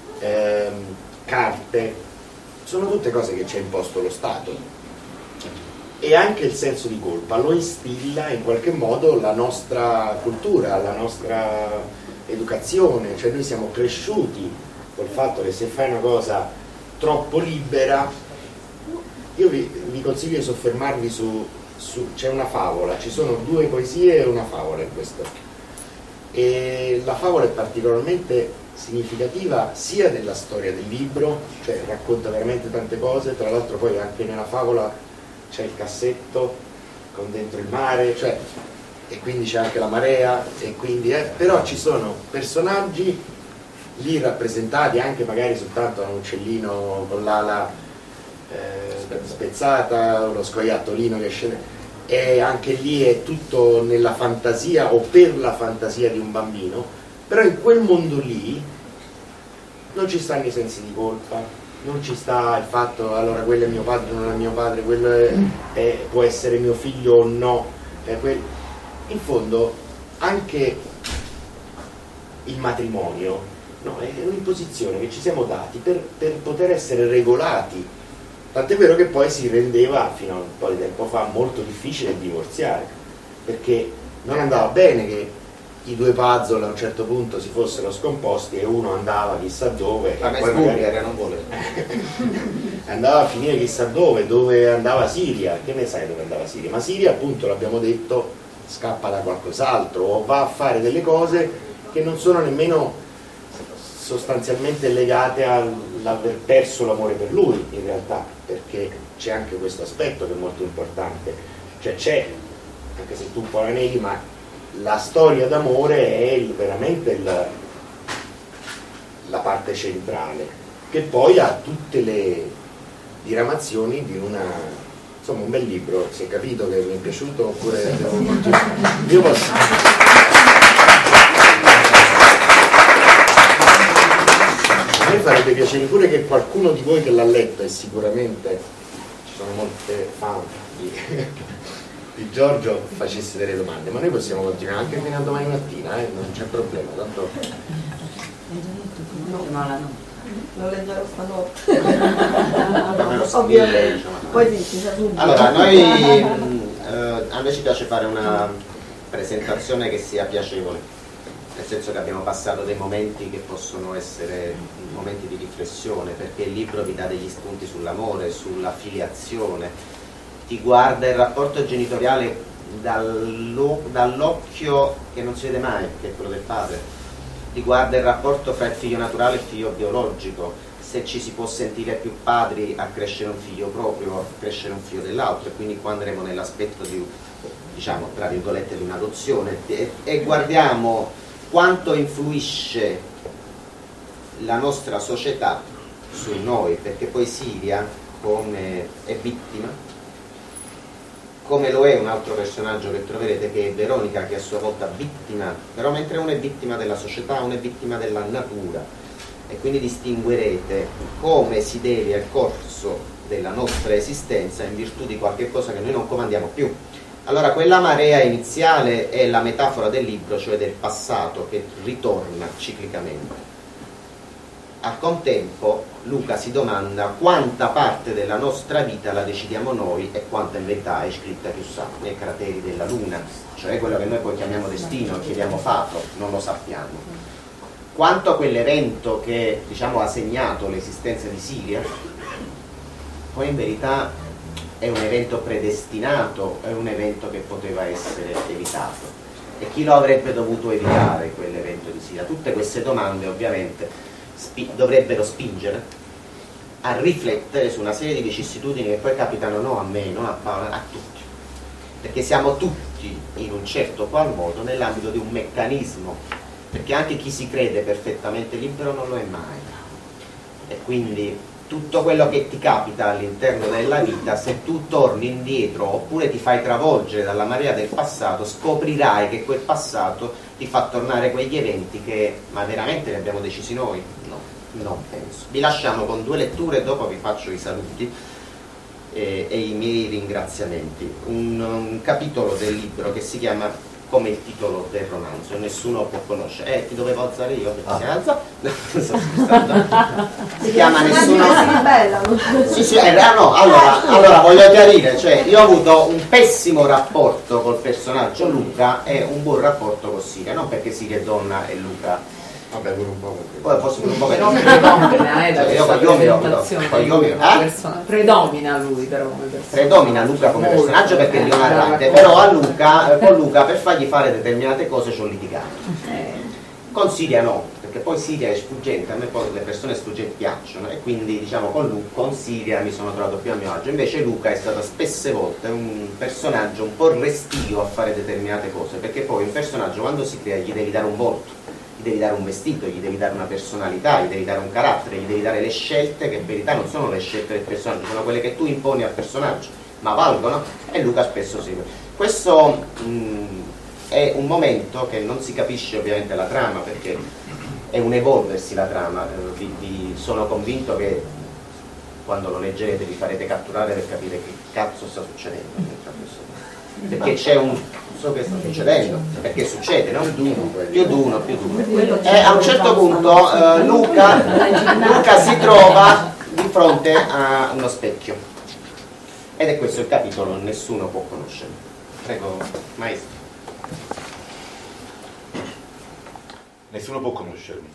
carte, sono tutte cose che ci ha imposto lo Stato, e anche il senso di colpa lo instilla in qualche modo la nostra cultura, la nostra educazione. Cioè noi siamo cresciuti col fatto che se fai una cosa troppo libera, io vi consiglio di soffermarvi su c'è una favola, ci sono 2 poesie e una favola in questo, e la favola è particolarmente significativa sia della storia del libro, cioè racconta veramente tante cose. Tra l'altro poi anche nella favola c'è il cassetto con dentro il mare, cioè, e quindi c'è anche la marea, e quindi però ci sono personaggi lì rappresentati anche magari soltanto un uccellino con l'ala spezzata, uno scoiattolino che scende, e anche lì è tutto nella fantasia o per la fantasia di un bambino. Però in quel mondo lì non ci stanno i sensi di colpa, non ci sta il fatto allora quello è mio padre, non è mio padre, quello può essere mio figlio o no. In fondo anche il matrimonio, no, è un'imposizione che ci siamo dati per poter essere regolati, tant'è vero che poi si rendeva fino a un po' di tempo fa molto difficile divorziare, perché non andava bene che i 2 puzzle a un certo punto si fossero scomposti e uno andava chissà dove, ma e poi magari non vuole andava a finire chissà dove andava Siria. Che ne sai dove andava Siria? Ma Siria, appunto, l'abbiamo detto, scappa da qualcos'altro o va a fare delle cose che non sono nemmeno sostanzialmente legate all'aver perso l'amore per lui, in realtà, perché c'è anche questo aspetto che è molto importante. Cioè c'è, anche se tu un po' la neghi, ma la storia d'amore è veramente la parte centrale, che poi ha tutte le diramazioni di insomma un bel libro. Si è capito che mi è piaciuto oppure devo continuare? Io posso... farebbe piacere pure che qualcuno di voi che l'ha letto, e sicuramente ci sono molte fan di Giorgio, facesse delle domande, ma noi possiamo continuare anche fino a domani mattina, non c'è problema, tanto... Lo leggerò stanotte. Ovviamente. Poi si sa subito. Allora, a noi ci piace fare una presentazione che sia piacevole, nel senso che abbiamo passato dei momenti che possono essere momenti di riflessione, perché il libro vi dà degli spunti sull'amore, sulla filiazione, ti guarda il rapporto genitoriale dall'occhio che non si vede mai, che è quello del padre, ti guarda il rapporto fra il figlio naturale e il figlio biologico, se ci si può sentire più padri a crescere un figlio proprio, a crescere un figlio dell'altro, e quindi qua andremo nell'aspetto di, diciamo, tra virgolette, di un'adozione, e guardiamo quanto influisce la nostra società su noi, perché poi Siria, come è vittima, come lo è un altro personaggio che troverete, che è Veronica, che è a sua volta vittima, però mentre uno è vittima della società, uno è vittima della natura, e quindi distinguerete come si deve al corso della nostra esistenza in virtù di qualche cosa che noi non comandiamo più. Allora, quella marea iniziale è la metafora del libro, cioè del passato che ritorna ciclicamente. Al contempo Luca si domanda quanta parte della nostra vita la decidiamo noi e quanta in verità è scritta chissà nei crateri della luna, cioè quello che noi poi chiamiamo destino, chiamiamo fato, non lo sappiamo. Quanto a quell'evento che, diciamo, ha segnato l'esistenza di Siria, poi in verità è un evento predestinato, è un evento che poteva essere evitato. E chi lo avrebbe dovuto evitare, quell'evento di Siria? Tutte queste domande ovviamente dovrebbero spingere a riflettere su una serie di vicissitudini che poi capitano non a me, non a Paola, a tutti, perché siamo tutti in un certo qual modo nell'ambito di un meccanismo, perché anche chi si crede perfettamente libero non lo è mai, e quindi tutto quello che ti capita all'interno della vita, se tu torni indietro oppure ti fai travolgere dalla marea del passato, scoprirai che quel passato ti fa tornare quegli eventi che, ma veramente li abbiamo decisi noi? No, non penso. Vi lasciamo con 2 letture e dopo vi faccio i saluti e i miei ringraziamenti. Un capitolo del libro che si chiama, come il titolo del romanzo, Nessuno può conoscere. Ti dovevo alzare io? Si alza? Si chiama Nessuno. Sì, no, allora voglio chiarire, cioè io ho avuto un pessimo rapporto col personaggio Luca e un buon rapporto con Siria, non perché Siria è donna e Luca. Vabbè, pure un po'. Poi forse un po' però predomina da questa presentazione predomina lui però come personaggio. Predomina Luca come personaggio perché è il narrante, però a Luca, con Luca per fargli fare determinate cose ci ho litigato. Con Siria no, perché poi Siria è sfuggente, a me poi le persone sfuggenti piacciono, e quindi diciamo con Siria mi sono trovato più a mio agio. Invece Luca è stato spesse volte un personaggio un po' restio a fare determinate cose, perché poi un personaggio quando si crea gli devi dare un volto, gli devi dare un vestito, gli devi dare una personalità, gli devi dare un carattere, gli devi dare le scelte che in verità non sono le scelte del personaggio, sono quelle che tu imponi al personaggio, ma valgono, e Luca spesso segue. Questo è un momento che non si capisce ovviamente la trama, perché è un evolversi la trama, sono convinto che quando lo leggerete vi farete catturare per capire che cazzo sta succedendo, perché c'è un... so che sta succedendo, perché succede, no? Più d'uno. E a un certo punto Luca si trova di fronte a uno specchio, ed è questo il capitolo Nessuno può conoscere. Prego, maestro. Nessuno può conoscermi.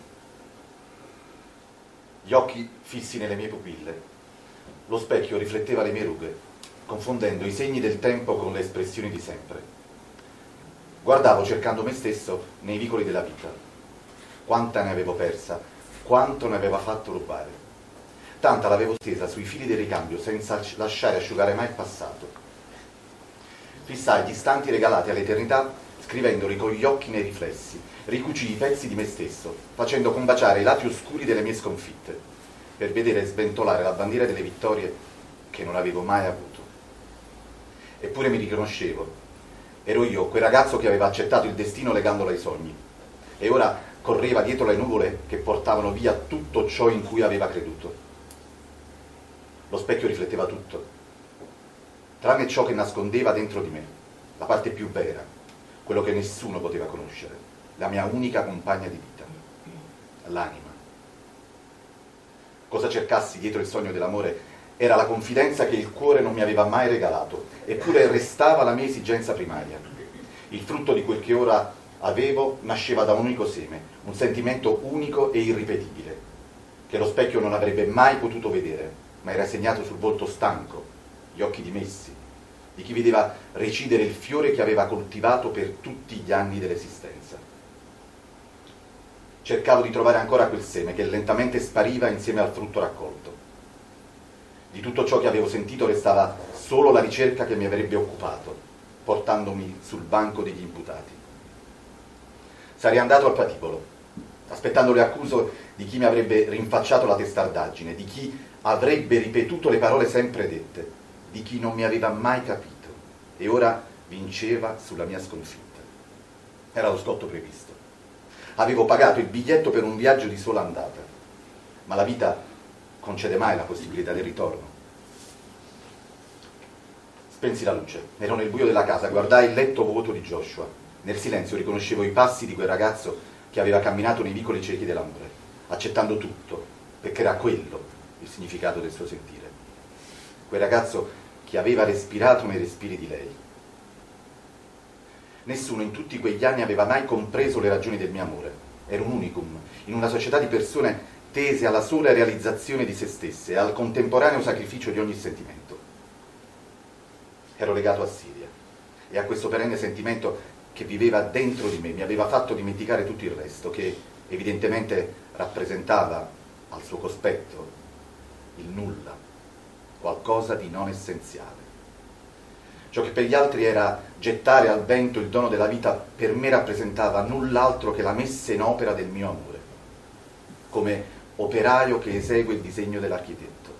Gli occhi fissi nelle mie pupille. Lo specchio rifletteva le mie rughe, confondendo i segni del tempo con le espressioni di sempre. Guardavo cercando me stesso nei vicoli della vita. Quanta ne avevo persa, quanto ne aveva fatto rubare. Tanta l'avevo stesa sui fili del ricambio senza lasciare asciugare mai il passato. Fissai gli istanti regalati all'eternità scrivendoli con gli occhi nei riflessi, ricucii i pezzi di me stesso, facendo combaciare i lati oscuri delle mie sconfitte, per vedere sventolare la bandiera delle vittorie che non avevo mai avuto. Eppure mi riconoscevo. Ero io, quel ragazzo che aveva accettato il destino legandolo ai sogni. E ora correva dietro le nuvole che portavano via tutto ciò in cui aveva creduto. Lo specchio rifletteva tutto, tranne ciò che nascondeva dentro di me, la parte più vera, quello che nessuno poteva conoscere, la mia unica compagna di vita, l'anima. Cosa cercassi dietro il sogno dell'amore era la confidenza che il cuore non mi aveva mai regalato, eppure restava la mia esigenza primaria. Il frutto di quel che ora avevo nasceva da un unico seme, un sentimento unico e irripetibile, che lo specchio non avrebbe mai potuto vedere, ma era segnato sul volto stanco, gli occhi dimessi, di chi vedeva recidere il fiore che aveva coltivato per tutti gli anni dell'esistenza. Cercavo di trovare ancora quel seme che lentamente spariva insieme al frutto raccolto. Di tutto ciò che avevo sentito restava solo la ricerca che mi avrebbe occupato, portandomi sul banco degli imputati. Sarei andato al patibolo, aspettando le accuse di chi mi avrebbe rinfacciato la testardaggine, di chi avrebbe ripetuto le parole sempre dette, di chi non mi aveva mai capito e ora vinceva sulla mia sconfitta. Era lo scotto previsto. Avevo pagato il biglietto per un viaggio di sola andata, ma la vita concede mai la possibilità del ritorno. Spensi la luce, ero nel buio della casa, guardai il letto vuoto di Joshua. Nel silenzio riconoscevo i passi di quel ragazzo che aveva camminato nei vicoli ciechi dell'amore, accettando tutto, perché era quello il significato del suo sentire. Quel ragazzo che aveva respirato nei respiri di lei. Nessuno in tutti quegli anni aveva mai compreso le ragioni del mio amore. Ero un unicum, in una società di persone tese alla sola realizzazione di se stesse e al contemporaneo sacrificio di ogni sentimento. Ero legato a Siria e a questo perenne sentimento che viveva dentro di me mi aveva fatto dimenticare tutto il resto, che evidentemente rappresentava al suo cospetto il nulla, qualcosa di non essenziale. Ciò che per gli altri era gettare al vento il dono della vita, per me rappresentava null'altro che la messa in opera del mio amore, come operaio che esegue il disegno dell'architetto.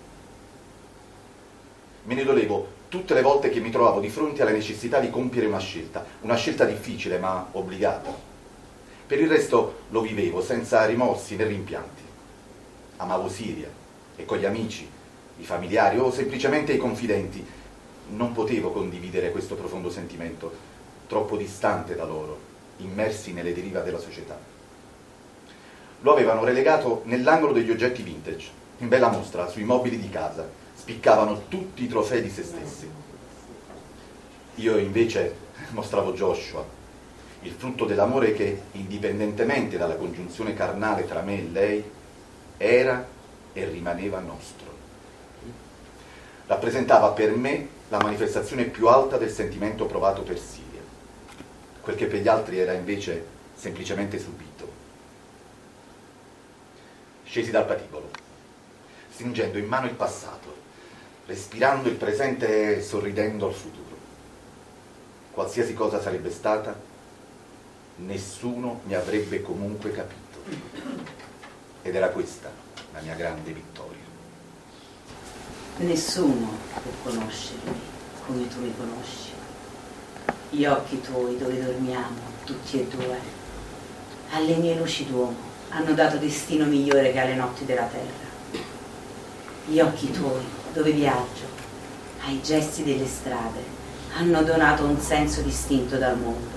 Me ne dolevo tutte le volte che mi trovavo di fronte alla necessità di compiere una scelta difficile ma obbligata. Per il resto lo vivevo senza rimorsi né rimpianti. Amavo Siria e con gli amici, i familiari o semplicemente i confidenti non potevo condividere questo profondo sentimento, troppo distante da loro, immersi nelle derive della società. Lo avevano relegato nell'angolo degli oggetti vintage, in bella mostra, sui mobili di casa, spiccavano tutti i trofei di se stessi. Io invece mostravo Joshua, il frutto dell'amore che, indipendentemente dalla congiunzione carnale tra me e lei, era e rimaneva nostro. Rappresentava per me la manifestazione più alta del sentimento provato per Siria, quel che per gli altri era invece semplicemente subito. Scesi dal patibolo, stringendo in mano il passato, respirando il presente e sorridendo al futuro. Qualsiasi cosa sarebbe stata, nessuno mi avrebbe comunque capito. Ed era questa la mia grande vittoria. Nessuno può conoscermi come tu mi conosci. Gli occhi tuoi dove dormiamo, tutti e due, alle mie luci d'uomo hanno dato destino migliore che alle notti della terra. Gli occhi tuoi dove viaggio, ai gesti delle strade, hanno donato un senso distinto dal mondo.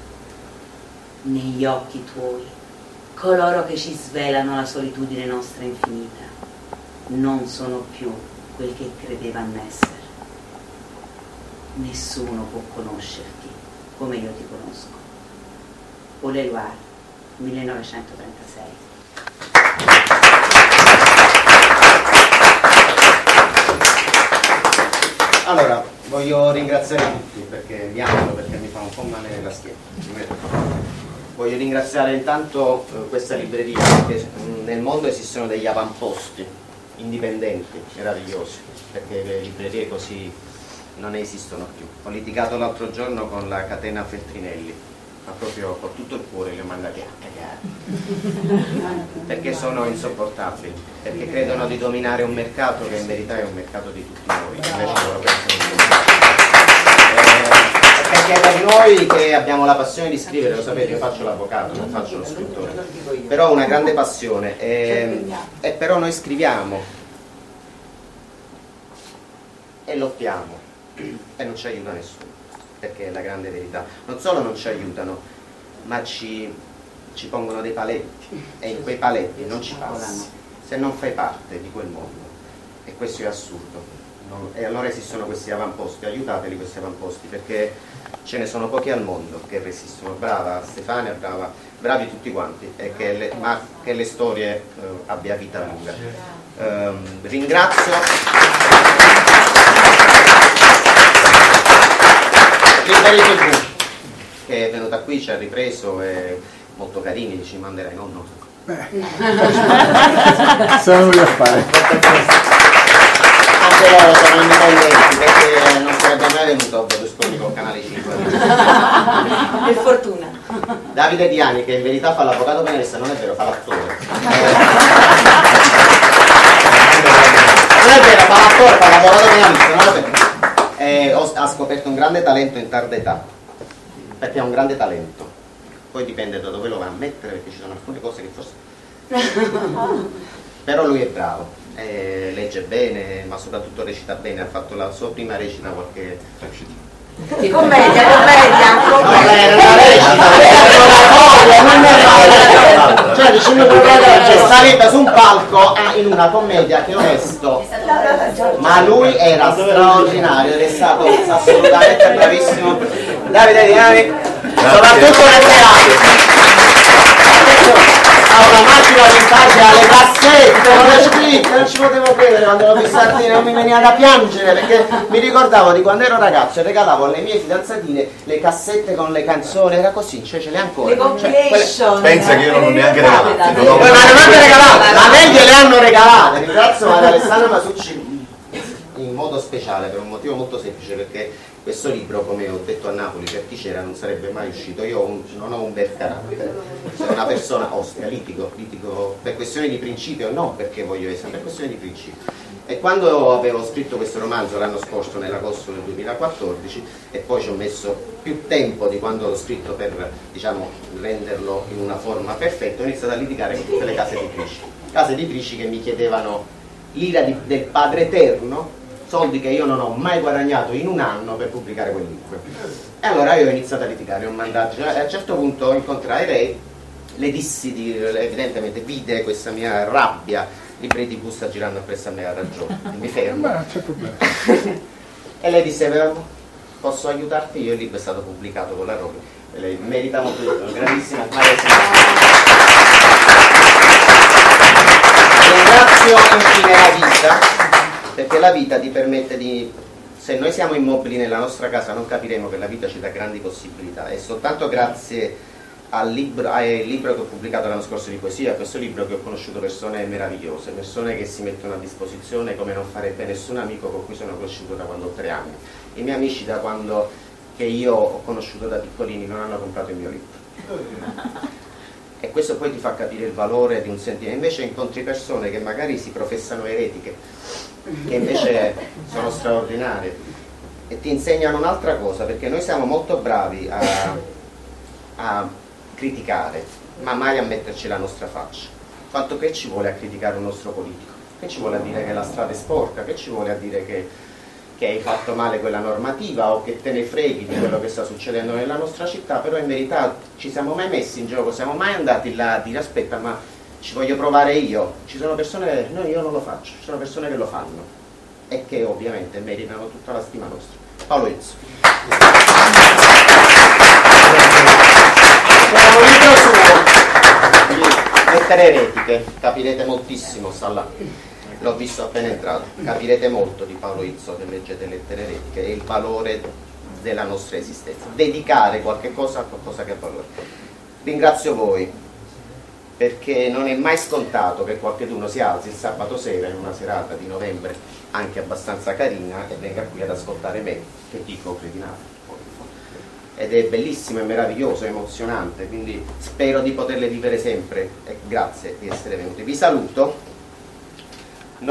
Negli occhi tuoi, coloro che ci svelano la solitudine nostra infinita, non sono più quel che credevano essere. Nessuno può conoscerti come io ti conosco. Paul Éluard, 1936. Allora, voglio ringraziare tutti perché mi amano, perché mi fa un po' male la schiena. Voglio ringraziare intanto questa libreria, perché nel mondo esistono degli avamposti indipendenti, meravigliosi, perché le librerie così non esistono più. Ho litigato l'altro giorno con la catena Feltrinelli, ma proprio con tutto il cuore li ho mandati a cagare, perché sono insopportabili, perché credono di dominare un mercato che in verità è un mercato di tutti noi, invece loro pensano di perché perché per noi che abbiamo la passione di scrivere, lo sapete, io faccio l'avvocato, non faccio lo scrittore, però ho una grande passione e però noi scriviamo e lottiamo e non ci aiuta nessuno, perché è la grande verità. Non solo non ci aiutano, ma ci pongono dei paletti e in quei paletti non ci passi se non fai parte di quel mondo, e questo è assurdo. E allora esistono questi avamposti, aiutateli questi avamposti, perché ce ne sono pochi al mondo che resistono. Brava Stefania, bravi tutti quanti, e ma che le storie abbia vita lunga. Ringrazio Liberi TV che è venuta qui, ci ha ripreso, è molto carini, ci manderai nonno. Sono venuti a fare. Anche loro sono indipendenti, perché non sarebbe mai venuto Berlusconi con Canale 5. Per fortuna. Davide Diani, che in verità fa l'avvocato penalista, non è vero, fa l'attore. Non è vero, fa l'attore, fa l'avvocato penalista, non è vero. Ha scoperto un grande talento in tarda età, perché ha un grande talento. Poi dipende da dove lo va a mettere, perché ci sono alcune cose che forse... Però lui è bravo. Legge bene, ma soprattutto recita bene. Ha fatto la sua prima recita qualche... Commedia. Cioè dicendo che è salita su un palco in una commedia, che onesto, ma lui era straordinario ed è stato assolutamente bravissimo. Davide Diani, soprattutto nel teatro. Ha una macchina di pagina, le cassette, non le scritte, non ci potevo credere quando ero Pissartini, non mi veniva da piangere, perché mi ricordavo di quando ero ragazzo e regalavo alle mie fidanzatine le cassette con le canzoni, era così, cioè ce le ancora. Le compilation. Pensa che io non ho neanche regalate. Ma non hanno regalate, ma me gliele hanno regalate. Ringrazio Maria Alessandra Masucci in modo speciale, per un motivo molto semplice, perché questo libro, come ho detto a Napoli per chi c'era, non sarebbe mai uscito. Io non ho un bel carattere, sono una persona ostia, litigo per questioni di principio, non perché voglio essere, per questioni di principio. E quando avevo scritto questo romanzo l'anno scorso, nell'agosto del 2014, e poi ci ho messo più tempo di quando l'ho scritto per, diciamo, renderlo in una forma perfetta, ho iniziato a litigare con tutte le case editrici che mi chiedevano l'ira del Padre Eterno, soldi che io non ho mai guadagnato in un anno per pubblicare quel libro. E allora io ho iniziato a litigare, ho mandato, e a un certo punto incontrai lei, le dissi, evidentemente vide questa mia rabbia, Libri TV sta girando appresso a me, ha ragione, mi fermo. Ma c'è problema. E lei disse, posso aiutarti? Io il libro è stato pubblicato con la Rovi, e lei merita molto, grandissima Ringrazio infine la vita, perché la vita ti permette di... Se noi siamo immobili nella nostra casa non capiremo che la vita ci dà grandi possibilità, e soltanto grazie al libro che ho pubblicato l'anno scorso di poesia, a questo libro, che ho conosciuto persone meravigliose, persone che si mettono a disposizione come non farebbe nessun amico con cui sono cresciuto da quando ho 3 anni. I miei amici da quando che io ho conosciuto da piccolini non hanno comprato il mio libro. E questo poi ti fa capire il valore di un sentire. Invece incontri persone che magari si professano eretiche, che invece sono straordinarie, e ti insegnano un'altra cosa, perché noi siamo molto bravi a criticare, ma mai a metterci la nostra faccia. Quanto che ci vuole a criticare un nostro politico? Che ci vuole a dire che la strada è sporca? Che ci vuole a dire che hai fatto male quella normativa, o che te ne freghi di quello che sta succedendo nella nostra città? Però in verità ci siamo mai messi in gioco, siamo mai andati là a dire aspetta, ma ci voglio provare io. Ci sono persone, no, io non lo faccio, ci sono persone che lo fanno e che ovviamente meritano tutta la stima nostra. Paolo Izzo. C'è un libro suo, Lettere eretiche, capirete moltissimo, sta là, l'ho visto appena entrato, capirete molto di Paolo Izzo che leggete Lettere eretiche e il valore della nostra esistenza, dedicare qualche cosa a qualcosa che ha valore. Ringrazio voi, perché non è mai scontato che qualcuno si alzi il sabato sera in una serata di novembre anche abbastanza carina e venga qui ad ascoltare me che dico Credinale. Ed è bellissimo, è meraviglioso, è emozionante, quindi spero di poterle vivere sempre, e grazie di essere venuti. Vi saluto.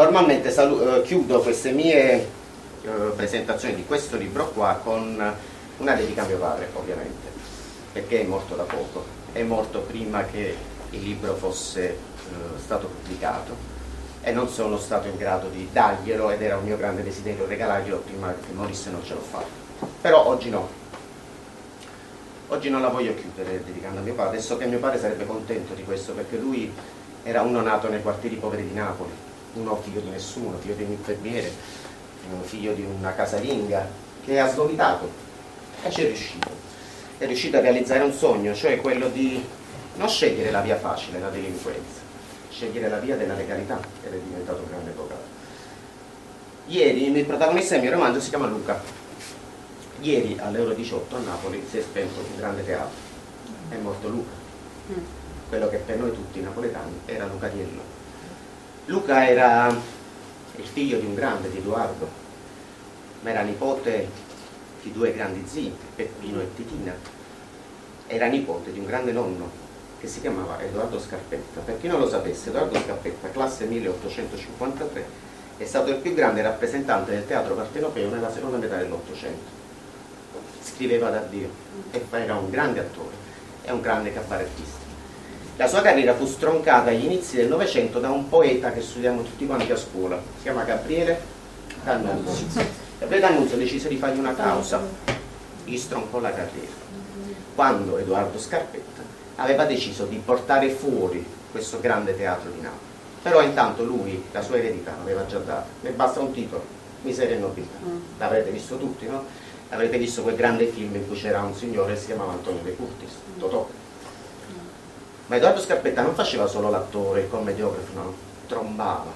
Normalmente chiudo queste mie presentazioni di questo libro qua con Una dedica a mio padre, ovviamente, perché è morto da poco, è morto prima che il libro fosse stato pubblicato e non sono stato in grado di darglielo, ed era un mio grande desiderio regalarglielo prima che morisse, non ce l'ho fatto. Però oggi no. Oggi non la voglio chiudere dedicando a mio padre, e so che mio padre sarebbe contento di questo, perché lui era uno nato nei quartieri poveri di Napoli, uno figlio di nessuno, figlio di un infermiere, figlio di una casalinga, che ha svomitato e ci è riuscito. È riuscito a realizzare un sogno, cioè quello di non scegliere la via facile, la delinquenza, scegliere la via della legalità, ed è diventato un grande avvocato. Ieri il protagonista del mio romanzo si chiama Luca. Ieri alle ore 18 a Napoli si è spento un grande teatro, è morto Luca, quello che per noi tutti napoletani era Luca Diello. Luca era il figlio di un grande, di Edoardo, ma era nipote di due grandi zii, Peppino e Titina. Era nipote di un grande nonno che si chiamava Edoardo Scarpetta. Per chi non lo sapesse, Edoardo Scarpetta, classe 1853, è stato il più grande rappresentante del teatro partenopeo nella seconda metà dell'Ottocento. Scriveva da Dio e era un grande attore e un grande cabarettista. La sua carriera fu stroncata agli inizi del Novecento da un poeta che studiamo tutti quanti a scuola, si chiama Gabriele D'Annunzio. Gabriele D'Annunzio decise di fargli una causa, gli stroncò la carriera, quando Edoardo Scarpetta aveva deciso di portare fuori questo grande teatro di Napoli. Però intanto lui la sua eredità l'aveva già data, ne basta un titolo, Miseria e nobiltà. L'avrete visto tutti, no? Avrete visto quel grande film in cui c'era un signore che si chiamava Antonio De Curtis, Totò. Ma Edoardo Scarpetta non faceva solo l'attore, il commediografo, no, trombava.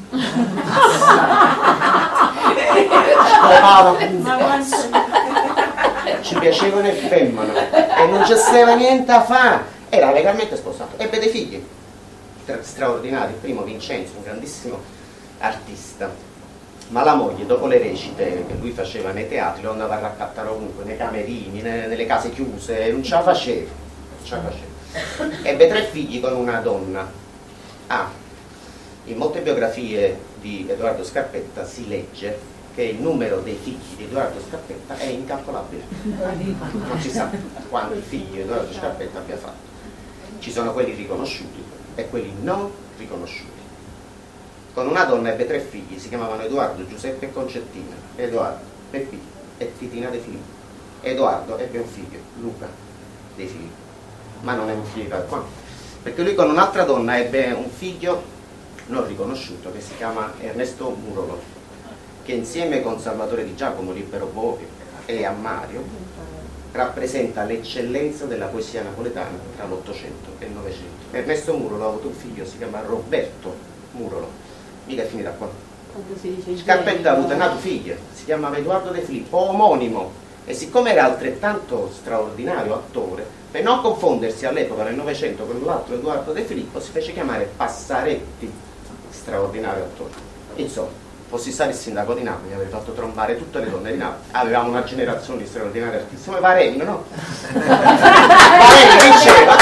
Scopava, ci piacevano le femmine e non c'era niente a fare. Era legalmente sposato, ebbe dei figli straordinari. Il primo Vincenzo, un grandissimo artista. Ma la moglie, dopo le recite che lui faceva nei teatri, lo andava a raccattare ovunque, nei camerini, nelle case chiuse, non ce la faceva. Ebbe 3 figli con una donna. In molte biografie di Edoardo Scarpetta si legge che il numero dei figli di Edoardo Scarpetta è incalcolabile. Non si sa quanti figli Edoardo Scarpetta abbia fatto. Ci sono quelli riconosciuti e quelli non riconosciuti. Con una donna ebbe 3 figli, si chiamavano Edoardo, Giuseppe e Concettina, Edoardo, Peppino e Titina De Filippo. Edoardo ebbe un figlio, Luca De Filippo, ma non è un figlio di padre quanto, perché lui con un'altra donna ebbe un figlio non riconosciuto che si chiama Ernesto Murolo, che insieme con Salvatore Di Giacomo, Libero Bovi e a Mario rappresenta l'eccellenza della poesia napoletana tra l'Ottocento e il Novecento. Ernesto Murolo ha avuto un figlio, si chiama Roberto Murolo. Mica è finita qua. Scarpetta ha avuto un altro figlio, si chiamava Edoardo De Filippo, omonimo, e siccome era altrettanto straordinario attore, per non confondersi all'epoca nel Novecento con l'altro Edoardo De Filippo, si fece chiamare Passaretti, straordinario attore. Insomma, fossi stato il sindaco di Napoli, avrei fatto trombare tutte le donne di Napoli. Avevamo una generazione di straordinari artisti, come Varenne, no? Varenne vinceva,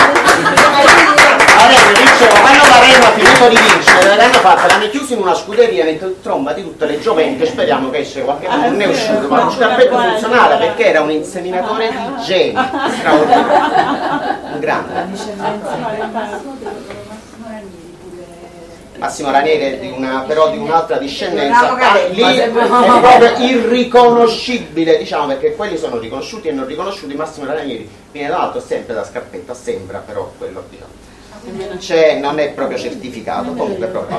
quando Varenne ha finito di vincere, l'hanno chiuso in una scuderia nel tromba di tutte le giovani, che speriamo che esce qualche anno, non è uscito, ma lo Scarpetta funzionale perché era un inseminatore di geni straordinario, un grande. Massimo Ranieri però di un'altra discendenza, lì è proprio irriconoscibile, diciamo, perché quelli sono riconosciuti e non riconosciuti. Massimo Ranieri viene da l'alto, sempre da Scarpetta, sembra, però quello diciamo non è proprio certificato, comunque proprio.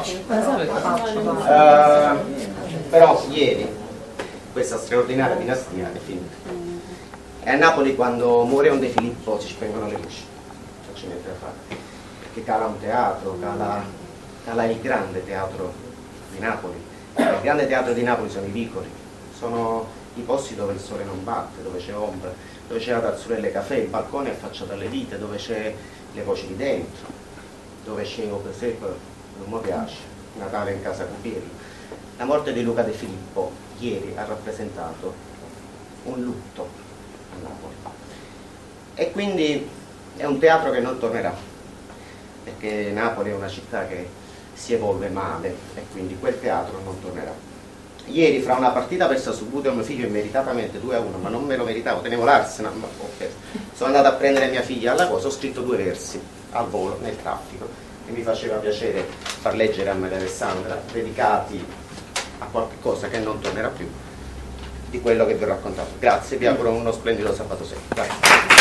Però ieri questa straordinaria dinastia è finita, e a Napoli quando muore un De Filippo si spengono le luci, non c'è niente da fare, perché cala un teatro, cala il grande teatro di Napoli. Il grande teatro di Napoli sono i vicoli, sono i posti dove il sole non batte, dove c'è ombra, dove c'è la tazzurella caffè, il balcone affacciato alle vite, dove c'è le voci di dentro, dove c'è o per esempio non mi piace, Natale in casa Cupiello. La morte di Luca De Filippo ieri ha rappresentato un lutto a Napoli, e quindi è un teatro che non tornerà, perché Napoli è una città che si evolve male e quindi quel teatro non tornerà. Ieri fra una partita persa su Budeo mio figlio meritatamente 2-1, ma non me lo meritavo, tenevo l'Arsenal, ma okay. Sono andato a prendere mia figlia alla cosa, ho scritto 2 versi al volo nel traffico e mi faceva piacere far leggere a Maria Alessandra, dedicati a qualche cosa che non tornerà più di quello che vi ho raccontato. Grazie, vi auguro uno splendido sabato sera. Grazie.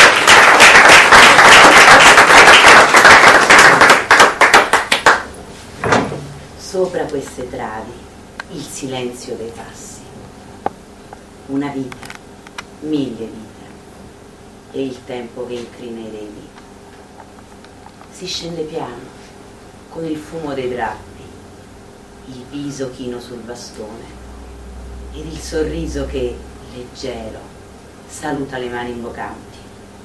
Sopra queste travi il silenzio dei passi, una vita, 1000 vite, e il tempo che incrina i remi. Si scende piano, con il fumo dei drappi, il viso chino sul bastone, ed il sorriso che, leggero, saluta le mani imbocanti.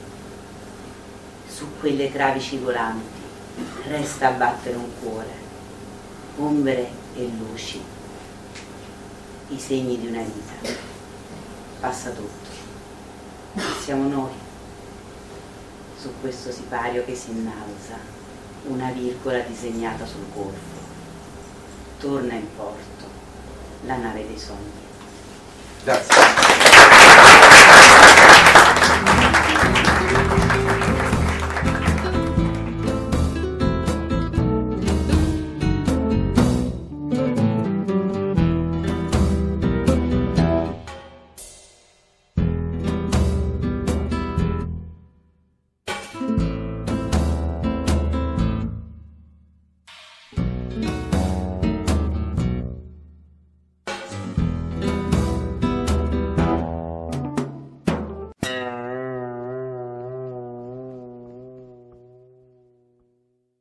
Su quelle travi cigolanti resta a battere un cuore, ombre e luci, i segni di una vita. Passa tutto, siamo noi. Su questo sipario che si innalza, una virgola disegnata sul golfo. Torna in porto la nave dei sogni. Grazie.